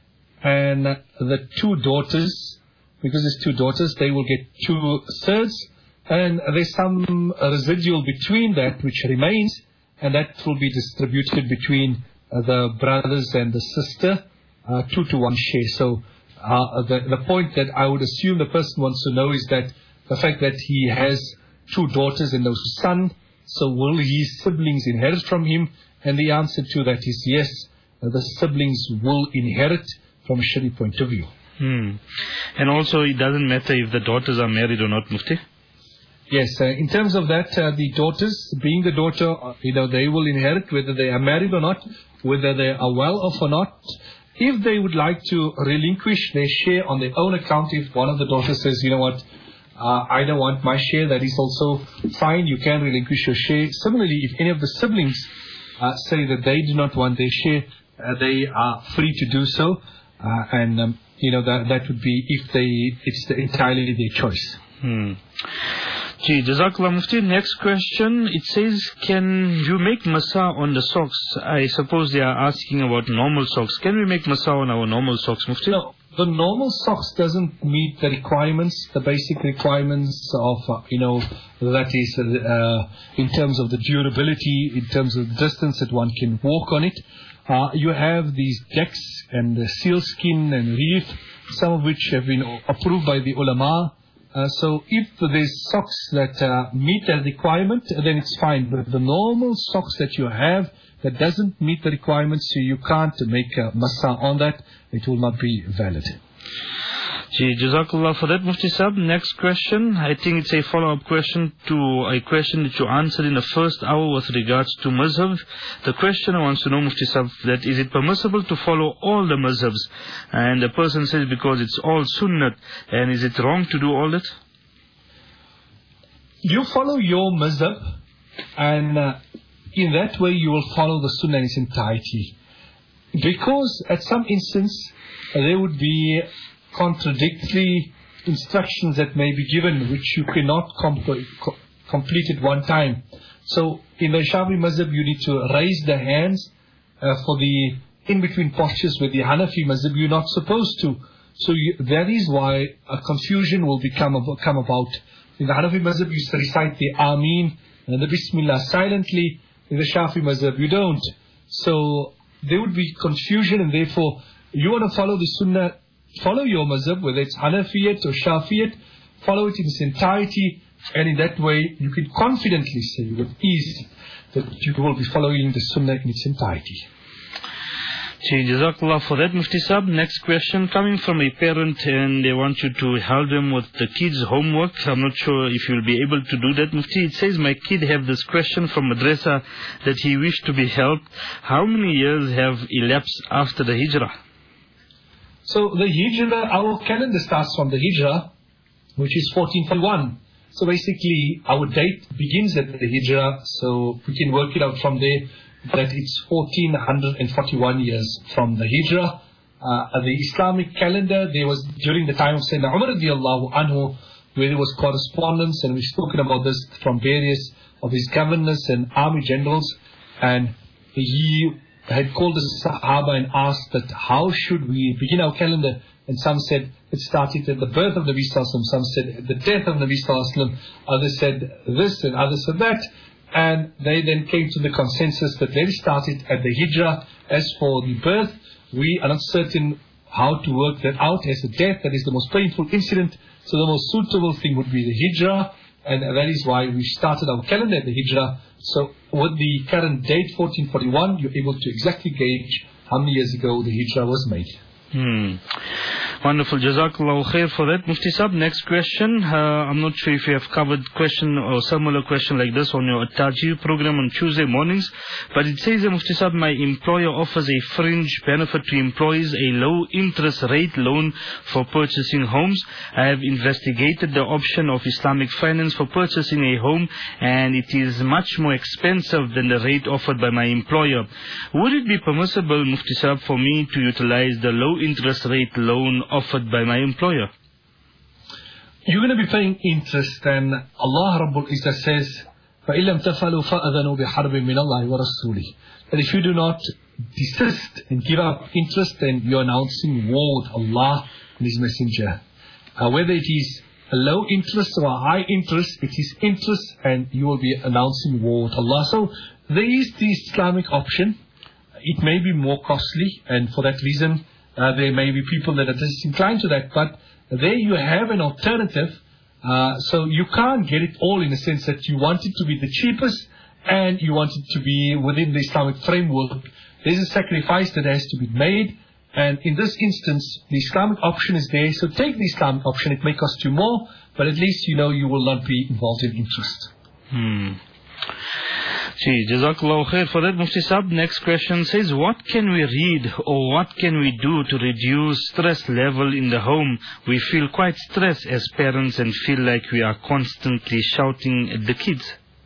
And uh, the two daughters, because there's two daughters, they will get two-thirds. And there's some residual between that which remains, and that will be distributed between uh, the brothers and the sister. Uh, two to one share. So uh, the, the point that I would assume the person wants to know is that the fact that he has two daughters and no son, so will his siblings inherit from him? And the answer to that is yes, uh, the siblings will inherit from a Shari point of view. Hmm. And also it doesn't matter if the daughters are married or not, Mufti? Yes, uh, in terms of that, uh, the daughters, being the daughter, uh, you know, they will inherit whether they are married or not, whether they are well off or not. If they would like to relinquish their share on their own account, if one of the daughters says, you know what, uh, I don't want my share, that is also fine, you can relinquish your share. Similarly, if any of the siblings uh, say that they do not want their share, uh, they are free to do so. Uh, and, um, you know, that that would be if they, it's the, entirely their choice. Hmm. Gee, Jazakallah Mufti. Next question, it says, can you make masa on the socks? I suppose they are asking about normal socks. Can we make masa on our normal socks, Mufti? No, the normal socks doesn't meet the requirements, the basic requirements of, uh, you know, that is uh, in terms of the durability, in terms of the distance that one can walk on it. Uh, you have these decks and the sealskin and reef, some of which have been approved by the ulama. Uh, so if there's socks that uh, meet that requirement, then it's fine. But the normal socks that you have that doesn't meet the requirements, so you can't make a masa on that, it will not be valid. Gee, Jazakallah for that, Mufti Sahib. Next question, I think it's a follow-up question to a question that you answered in the first hour with regards to mazhab. The questioner wants to know, Mufti Sahib, that is it permissible to follow all the mazhabs? And the person says because it's all sunnat, and is it wrong to do all that? You follow your mazhab, and uh, in that way you will follow the sunnah in its entirety. Because at some instance, uh, there would be contradictory instructions that may be given which you cannot comp- co- complete at one time. So in the Shafi'i Mazhab, you need to raise the hands uh, for the in-between postures. With the Hanafi Mazhab, you're not supposed to. So you, that is why a confusion will become come about. In the Hanafi Mazhab, you used to recite the Ameen and the Bismillah silently. In the Shafi'i Mazhab, you don't. So there would be confusion, and therefore you want to follow the Sunnah, follow your Mazhab, whether it's Hanafiyat or Shafiyat, follow it in its entirety, and in that way you can confidently say with ease that you will be following the Sunnah in its entirety. Jazakallah for that, Mufti Sahib. Next question coming from a parent, and they want you to help them with the kids' homework. I'm not sure if you'll be able to do that, Mufti. It says, my kid have this question from Madrasa that he wished to be helped. How many years have elapsed after the Hijrah? So the Hijrah, our calendar starts from the Hijrah, which is fourteen forty-one. So basically our date begins at the Hijrah, so we can work it out from there that it's fourteen forty-one years from the Hijrah. Uh, the Islamic calendar, there was during the time of Sayyidina Umar radiallahu anhu, where there was correspondence, and we've spoken about this from various of his governors and army generals, and he had called the Sahaba and asked that how should we begin our calendar, and some said it started at the birth of Nabi Sallallahu Alaihi Wasallam, some said at the death of Nabi Sallallahu Alaihi Wasallam, others said this and others said that. And they then came to the consensus that they started at the Hijrah. As for the birth, we are not certain how to work that out. As the death, that is the most painful incident. So the most suitable thing would be the Hijrah. And that is why we started our calendar at the Hijrah. So with the current date, fourteen forty-one, you're able to exactly gauge how many years ago the Hijrah was made. Hmm. Wonderful. Jazakallahu khair for that, Mufti Sahib. Next question. Uh, I'm not sure if you have covered question or similar question like this on your At-Tajir program on Tuesday mornings, but it says that Mufti Sahib, my employer offers a fringe benefit to employees, a low interest rate loan for purchasing homes. I have investigated the option of Islamic finance for purchasing a home, and it is much more expensive than the rate offered by my employer. Would it be permissible, Mufti Sahib, for me to utilize the low interest rate loan offered by my employer? You're going to be paying interest, and Allah Rabbul Izzah says, فَإِن لَمْ تَفْعَلُوا فَأَذَنُوا بِحَرْبٍ مِّنَ اللَّهِ وَرَسُولِهِ. That if you do not desist and give up interest, then you're announcing war with Allah and His Messenger. Uh, whether it is a low interest or a high interest, it is interest, and you will be announcing war with Allah. So there is the Islamic option. It may be more costly, and for that reason, Uh, there may be people that are disinclined to that, but there you have an alternative. Uh, so you can't get it all in the sense that you want it to be the cheapest and you want it to be within the Islamic framework. There's a sacrifice that has to be made, and in this instance, the Islamic option is there. So take the Islamic option. It may cost you more, but at least you know you will not be involved in interest. Hmm. Gee, Jazakallahu khair for that, Mufti Sahib. Next question says, what can we read or what can we do to reduce stress level in the home? We feel quite stressed as parents and feel like we are constantly shouting at the kids.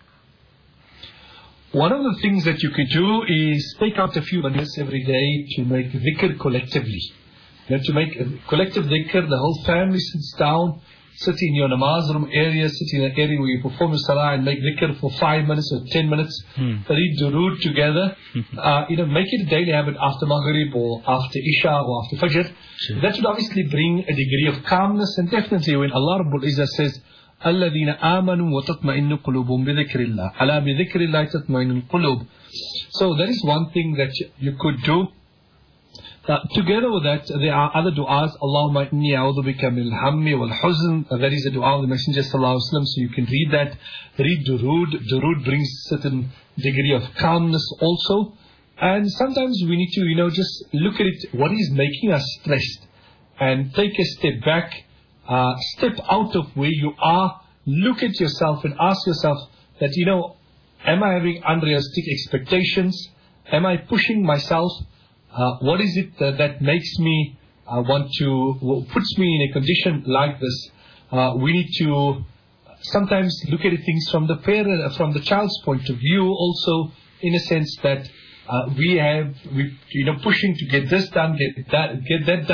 One of the things that you could do is take out a few minutes every day to make dhikr collectively. You have to make a collective dhikr. The whole family sits down, sit in your namaz room area, sit in an area where you perform your salah and make dhikr for five minutes or ten minutes. Hmm. Read durood together. uh, you know, make it a daily habit after Maghrib or after Isha or after Fajr. Sure. That would obviously bring a degree of calmness, and definitely when Allah Rabbul Izzah says, الَّذِينَ آمَنُوا وَتَطْمَئِنُّ قُلُوبُهُمْ بِذِكْرِ اللَّهِ أَلَا بِذِكْرِ اللَّهِ تَطْمَئِنُّ الْقُلُوبُ. So that is one thing that you could do. Uh, together with that, there are other du'as. Allahumma inni a'udhu bika min al-hammi wal-huzn. Uh, that is a du'a of the Messenger sallallahu alaihi wasallam. So you can read that. Read durood. Durood brings certain degree of calmness also. And sometimes we need to, you know, just look at it. What is making us stressed? And take a step back. Uh, step out of where you are. Look at yourself and ask yourself that, you know, am I having unrealistic expectations? Am I pushing myself? Uh, what is it uh, that makes me uh, want to, well, puts me in a condition like this? Uh, we need to sometimes look at things from the parent, uh, from the child's point of view also, in a sense that uh, we have, we, you know, pushing to get this done, get that, get that done,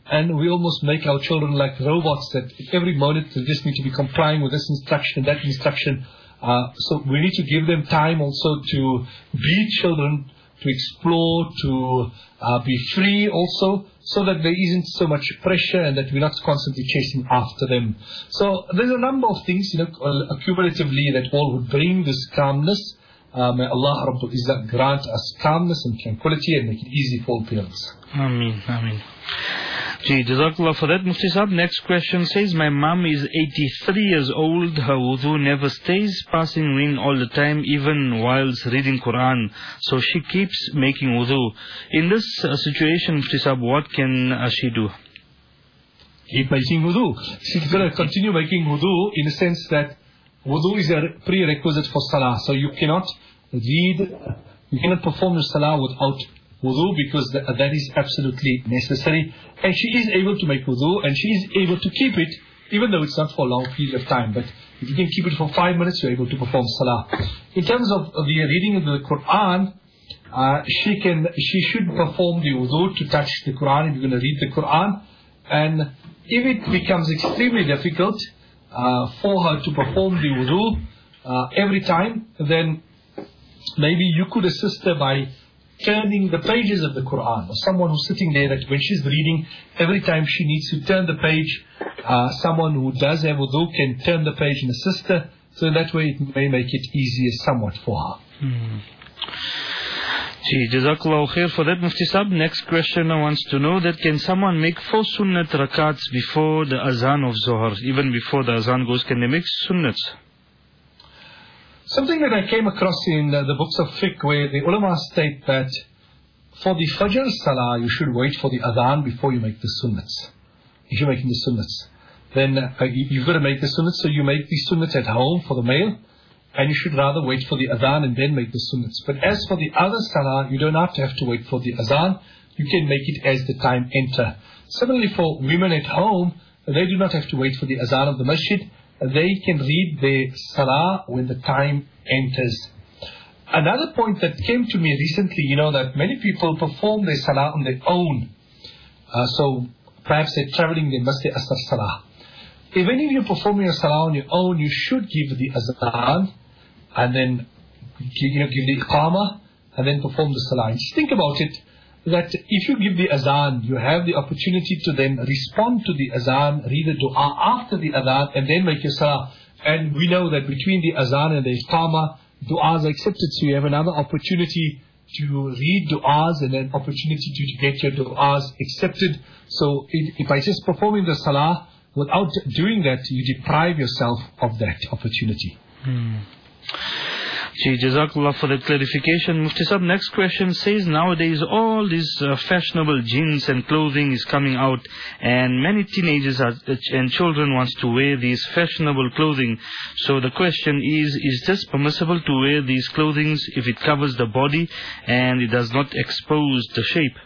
and we almost make our children like robots that every moment they just need to be complying with this instruction and that instruction. Uh, so we need to give them time also to be children, to explore, to uh, be free also, so that there isn't so much pressure and that we're not constantly chasing after them. So there's a number of things, you know, accumulatively that all would bring this calmness. Uh, may Allah Rabbul Izzat grant us calmness and tranquility and make it easy for all parents. Ameen, Ameen. Gee, Jazakallah for that. Mufti Sahab, next question says, my mom is eighty-three years old. Her wudu never stays, passing rain all the time, even whilst reading Quran. So she keeps making wudu. In this uh, situation, Mufti Sahab, what can uh, she do? Keep making wudu. She's going to continue making wudu in the sense that wudu is a prerequisite for salah. So you cannot read, you cannot perform your salah without wudu, because that, that is absolutely necessary. And she is able to make wudu, and she is able to keep it, even though it's not for a long period of time. But if you can keep it for five minutes, you're able to perform salah. In terms of the reading of the Quran, uh, she can, she should perform the wudu to touch the Quran if you're going to read the Quran. And if it becomes extremely difficult uh, for her to perform the wudu uh, every time, then maybe you could assist her by turning the pages of the Quran, or someone who's sitting there that when she's reading, every time she needs to turn the page, uh, someone who does have wudu can turn the page and assist her, so that way it may make it easier somewhat for her. Hmm. Gee, Jazakallah khair for that, Mufti Sahab. Next questioner wants to know that can someone make four sunnat rakats before the azan of Zohar? Even before the azan goes, can they make sunnats? Something that I came across in uh, the books of fiqh, where the ulama state that for the Fajr Salah, you should wait for the Adhan before you make the sunnats. If you're making the sunnats, then uh, you, you've got to make the sunnats, so you make the sunnats at home for the male, and you should rather wait for the Adhan and then make the sunnats. But as for the other Salah, you don't have to have to wait for the Adhan. You can make it as the time enter. Similarly for women at home, they do not have to wait for the Adhan of the masjid. They can read their salah when the time enters. Another point that came to me recently, you know, that many people perform their salah on their own. Uh, so perhaps they're traveling, they must say asr salah. If any of you perform your salah on your own, you should give the azan and then you know, give the iqamah and then perform the salah. And just think about it, that if you give the azan, you have the opportunity to then respond to the azan, read the dua after the azan, and then make your salah. And we know that between the azan and the iqamah, du'as are accepted, so you have another opportunity to read du'as and an opportunity to get your du'as accepted. So if, if by just performing the salah, without doing that, you deprive yourself of that opportunity. Hmm. Gee, Jazakallah for the clarification. Mufti Sahab, next question says, nowadays all these uh, fashionable jeans and clothing is coming out, and many teenagers are, and children wants to wear these fashionable clothing. So the question is, is this permissible to wear these clothing if it covers the body and it does not expose the shape?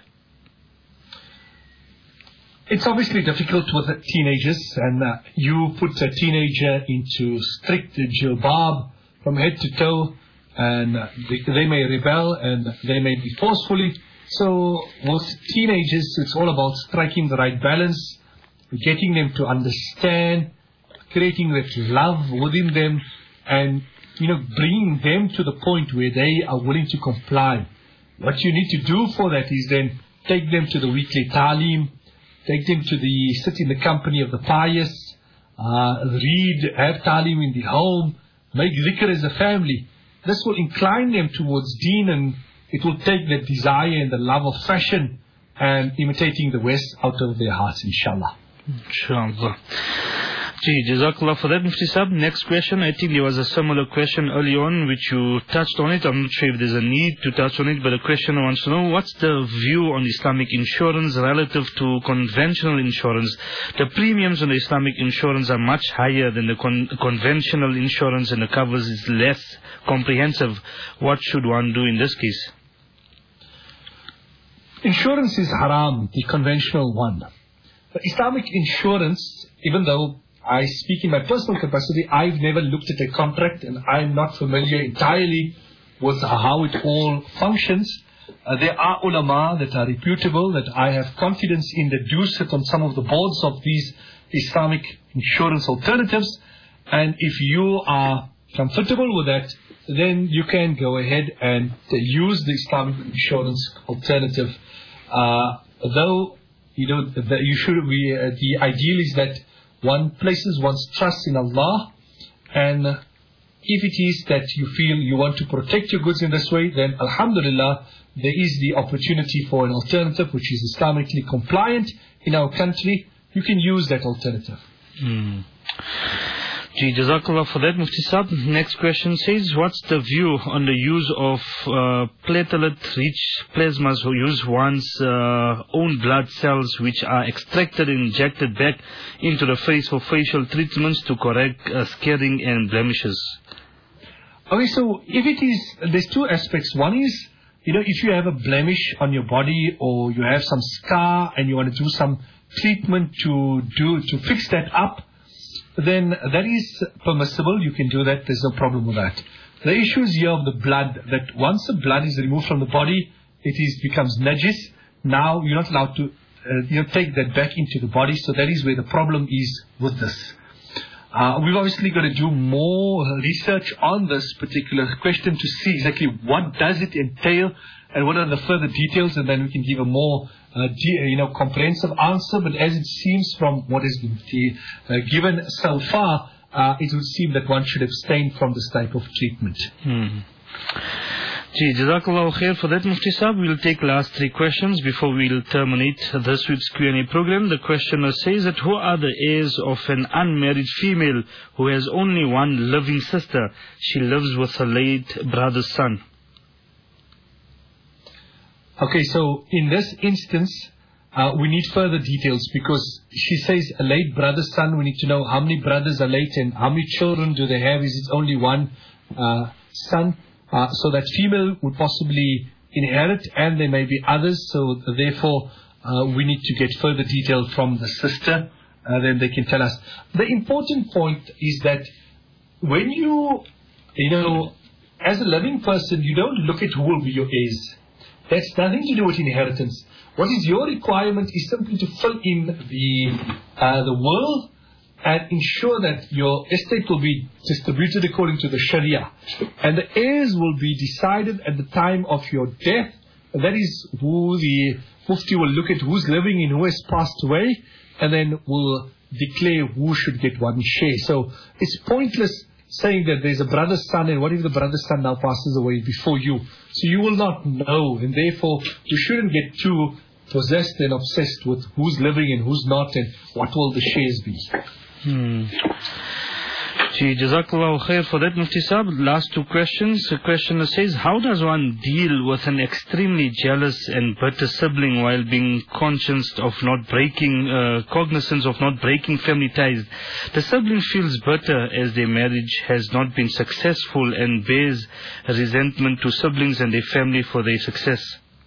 It's obviously difficult with teenagers, and uh, you put a teenager into strict jilbab from head to toe, and uh, they, they may rebel and they may be forcefully. So with teenagers, it's all about striking the right balance, getting them to understand, creating that love within them, and you know, bringing them to the point where they are willing to comply. What you need to do for that is then take them to the weekly ta'aleem, take them to the sit in the company of the pious, uh, read, have ta'aleem in the home, make dhikr as a family. This will incline them towards deen, and it will take the desire and the love of fashion and imitating the West out of their hearts, inshallah. Inshallah. Gee, Jazakallah for that, Mufti Sahab. Next question, I think there was a similar question early on which you touched on it. I'm not sure if there's a need to touch on it, but the questioner wants to know, what's the view on Islamic insurance relative to conventional insurance? The premiums on the Islamic insurance are much higher than the con conventional insurance, and the covers is less comprehensive. What should one do in this case? Insurance is haram, the conventional one. The Islamic insurance, even though I speak in my personal capacity, I've never looked at a contract and I'm not familiar entirely with how it all functions. uh, there are ulama that are reputable, that I have confidence in, that do sit on some of the boards of these Islamic insurance alternatives. And if you are comfortable with that, then you can go ahead and uh, use the Islamic insurance alternative. Uh, though, you know, the, you should be, uh, the ideal is that one places one's trust in Allah, and uh, if it is that you feel you want to protect your goods in this way, then Alhamdulillah, there is the opportunity for an alternative which is Islamically compliant in our country. You can use that alternative. Hmm. Gee, Jazakallah for that, Mufti Saab. Next question says, what's the view on the use of uh, platelet-rich plasmas who use one's uh, own blood cells which are extracted and injected back into the face for facial treatments to correct uh, scarring and blemishes? Okay, so if it is, there's two aspects. One is, you know, if you have a blemish on your body or you have some scar and you want to do some treatment to do to fix that up, then that is permissible. You can do that. There's no problem with that. The issue is here of the blood, that once the blood is removed from the body, it is becomes najis. Now you're not allowed to uh, you know, take that back into the body. So that is where the problem is with this. Uh, we've obviously got to do more research on this particular question to see exactly what does it entail and what are the further details, and then we can give a more uh, de- you know, comprehensive answer. But as it seems from what has been uh, given so far, uh, it would seem that one should abstain from this type of treatment. Hmm. Gee, Jazakallah khair for that, Mufti Saab. We'll take last three questions before we'll terminate this week's Q and A program. The questioner says that who are the heirs of an unmarried female who has only one living sister? She lives with her late brother's son. Okay, so in this instance, uh, we need further details, because she says a late brother's son. We need to know how many brothers are late and how many children do they have. Is it only one uh, son? Uh, so that female would possibly inherit, and there may be others. So therefore, uh, we need to get further detail from the sister. Uh, then they can tell us. The important point is that when you, you know, as a living person, you don't look at who will be your heirs. That's nothing to do with inheritance. What is your requirement is simply to fill in the uh, the will and ensure that your estate will be distributed according to the Sharia. And the heirs will be decided at the time of your death. And that is who the Mufti will look at, who's living and who has passed away, and then will declare who should get one share. So it's pointless saying that there's a brother's son, and what if the brother's son now passes away before you? So you will not know, and therefore you shouldn't get too possessed and obsessed with who's living and who's not, and what will the shares be. Hmm. Gee, Jazakallah khair for that, Mufti Saab. Last two questions. The questioner says, how does one deal with an extremely jealous and bitter sibling while being conscious of not breaking, uh, cognizant of not breaking family ties? The sibling feels bitter as their marriage has not been successful and bears resentment to siblings and their family for their success.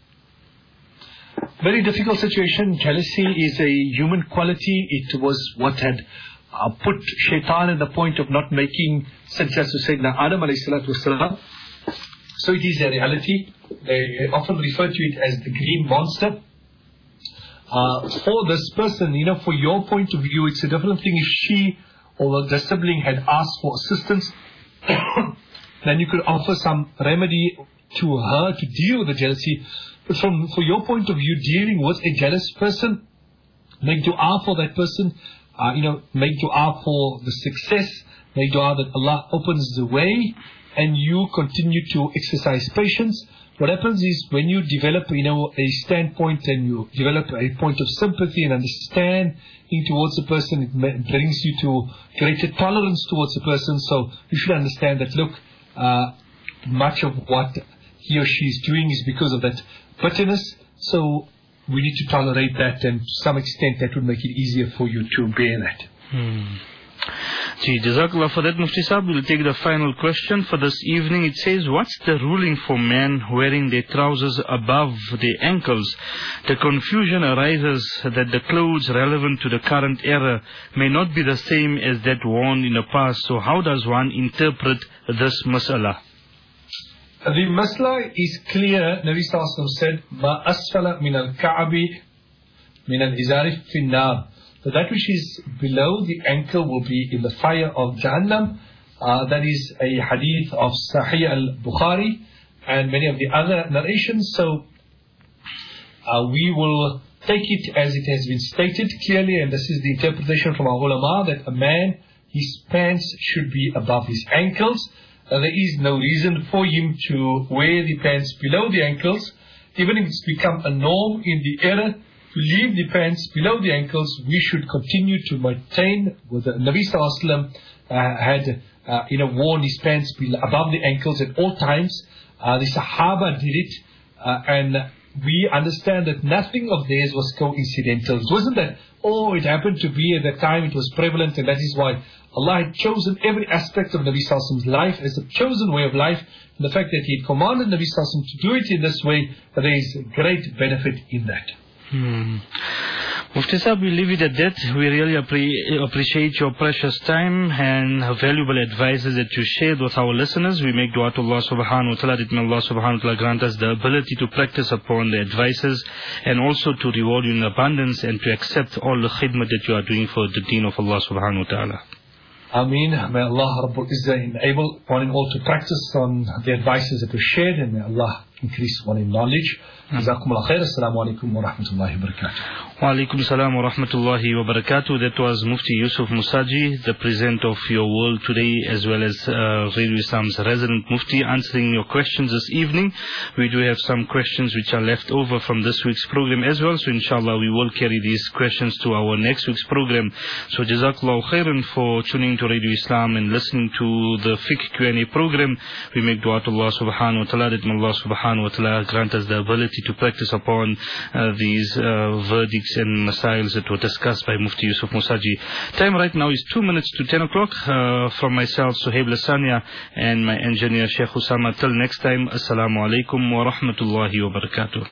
Very difficult situation. Jealousy is a human quality. It was what had Uh, put shaitan at the point of not making sajda to Sayyidina Adam alayhi salatu wasalam. So it is a reality. They often refer to it as the green monster. Uh, for this person, you know, for your point of view, it's a different thing if she or the sibling had asked for assistance. Then you could offer some remedy to her to deal with the jealousy. But from for your point of view, dealing with a jealous person, make dua for that person. Uh, you know, make dua for the success, make dua that Allah opens the way, and you continue to exercise patience. What happens is when you develop, you know, a standpoint and you develop a point of sympathy and understanding towards the person, it brings you to greater tolerance towards the person. So you should understand that, look, uh, much of what he or she is doing is because of that bitterness. So we need to tolerate that, and to some extent that would make it easier for you to bear that. Hmm. Gee, Jazakallah for that, Mufti Saab. We'll take the final question for this evening. It says, what's the ruling for men wearing their trousers above their ankles? The confusion arises that the clothes relevant to the current era may not be the same as that worn in the past. So how does one interpret this mas'ala? The masla is clear. Nabi Sallallahu Alaihi Wasallam said, "Ma asfala min al-ka'bi min al-izari finnar." So that which is below the ankle will be in the fire of Jahannam. Uh, that is a hadith of Sahih al-Bukhari and many of the other narrations. So uh, we will take it as it has been stated clearly, and this is the interpretation from our ulama, that a man, his pants should be above his ankles. Uh, there is no reason for him to wear the pants below the ankles. Even if it's become a norm in the era to leave the pants below the ankles, we should continue to maintain what the Nabi Sallallahu Alaihi Wasallam uh, had uh, you know, worn his pants above the ankles at all times. Uh, the Sahaba did it, uh, and we understand that nothing of theirs was coincidental. It wasn't that, oh, it happened to be at that time, it was prevalent, and that is why Allah had chosen every aspect of Nabi Sallallahu Alaihi Wasallam's life as a chosen way of life. And the fact that He had commanded Nabi Sallallahu Alaihi Wasallam to do it in this way, there is great benefit in that. Hmm. Mufti Sahib, we leave it at that. We really appre- appreciate your precious time and valuable advices that you shared with our listeners. We make dua to Allah subhanahu wa ta'ala that may Allah subhanahu wa ta'ala grant us the ability to practice upon the advices and also to reward you in abundance and to accept all the khidmah that you are doing for the deen of Allah subhanahu wa ta'ala. Ameen. May Allah Rabbul Izzah enable one and all to practice on the advices that were shared, and may Allah increase one in knowledge. Jazakumullah khair. Assalamu alaikum wa rahmatullahi wa barakatuh. Wa alaikum salam wa rahmatullahi wa barakatuh. That was Mufti Yusuf Musaji, the present of Your World Today, as well as uh, Radio Islam's resident Mufti, answering your questions this evening. We do have some questions which are left over from this week's program as well, so inshallah we will carry these questions to our next week's program. So Jazakallahu khairan for tuning to Radio Islam and listening to the Fiqh Q and A program. We make dua to Allah subhanahu wa ta'ala that may Allah subhanahu wa ta'ala grant us the ability to practice upon uh, these uh, verdicts and masails that were discussed by Mufti Yusuf Musaji. Time right now is two minutes to ten o'clock. Uh, from myself, Suhaib Lasania, and my engineer, Sheikh Usama. Till next time, Assalamu alaikum wa rahmatullahi wa barakatuh.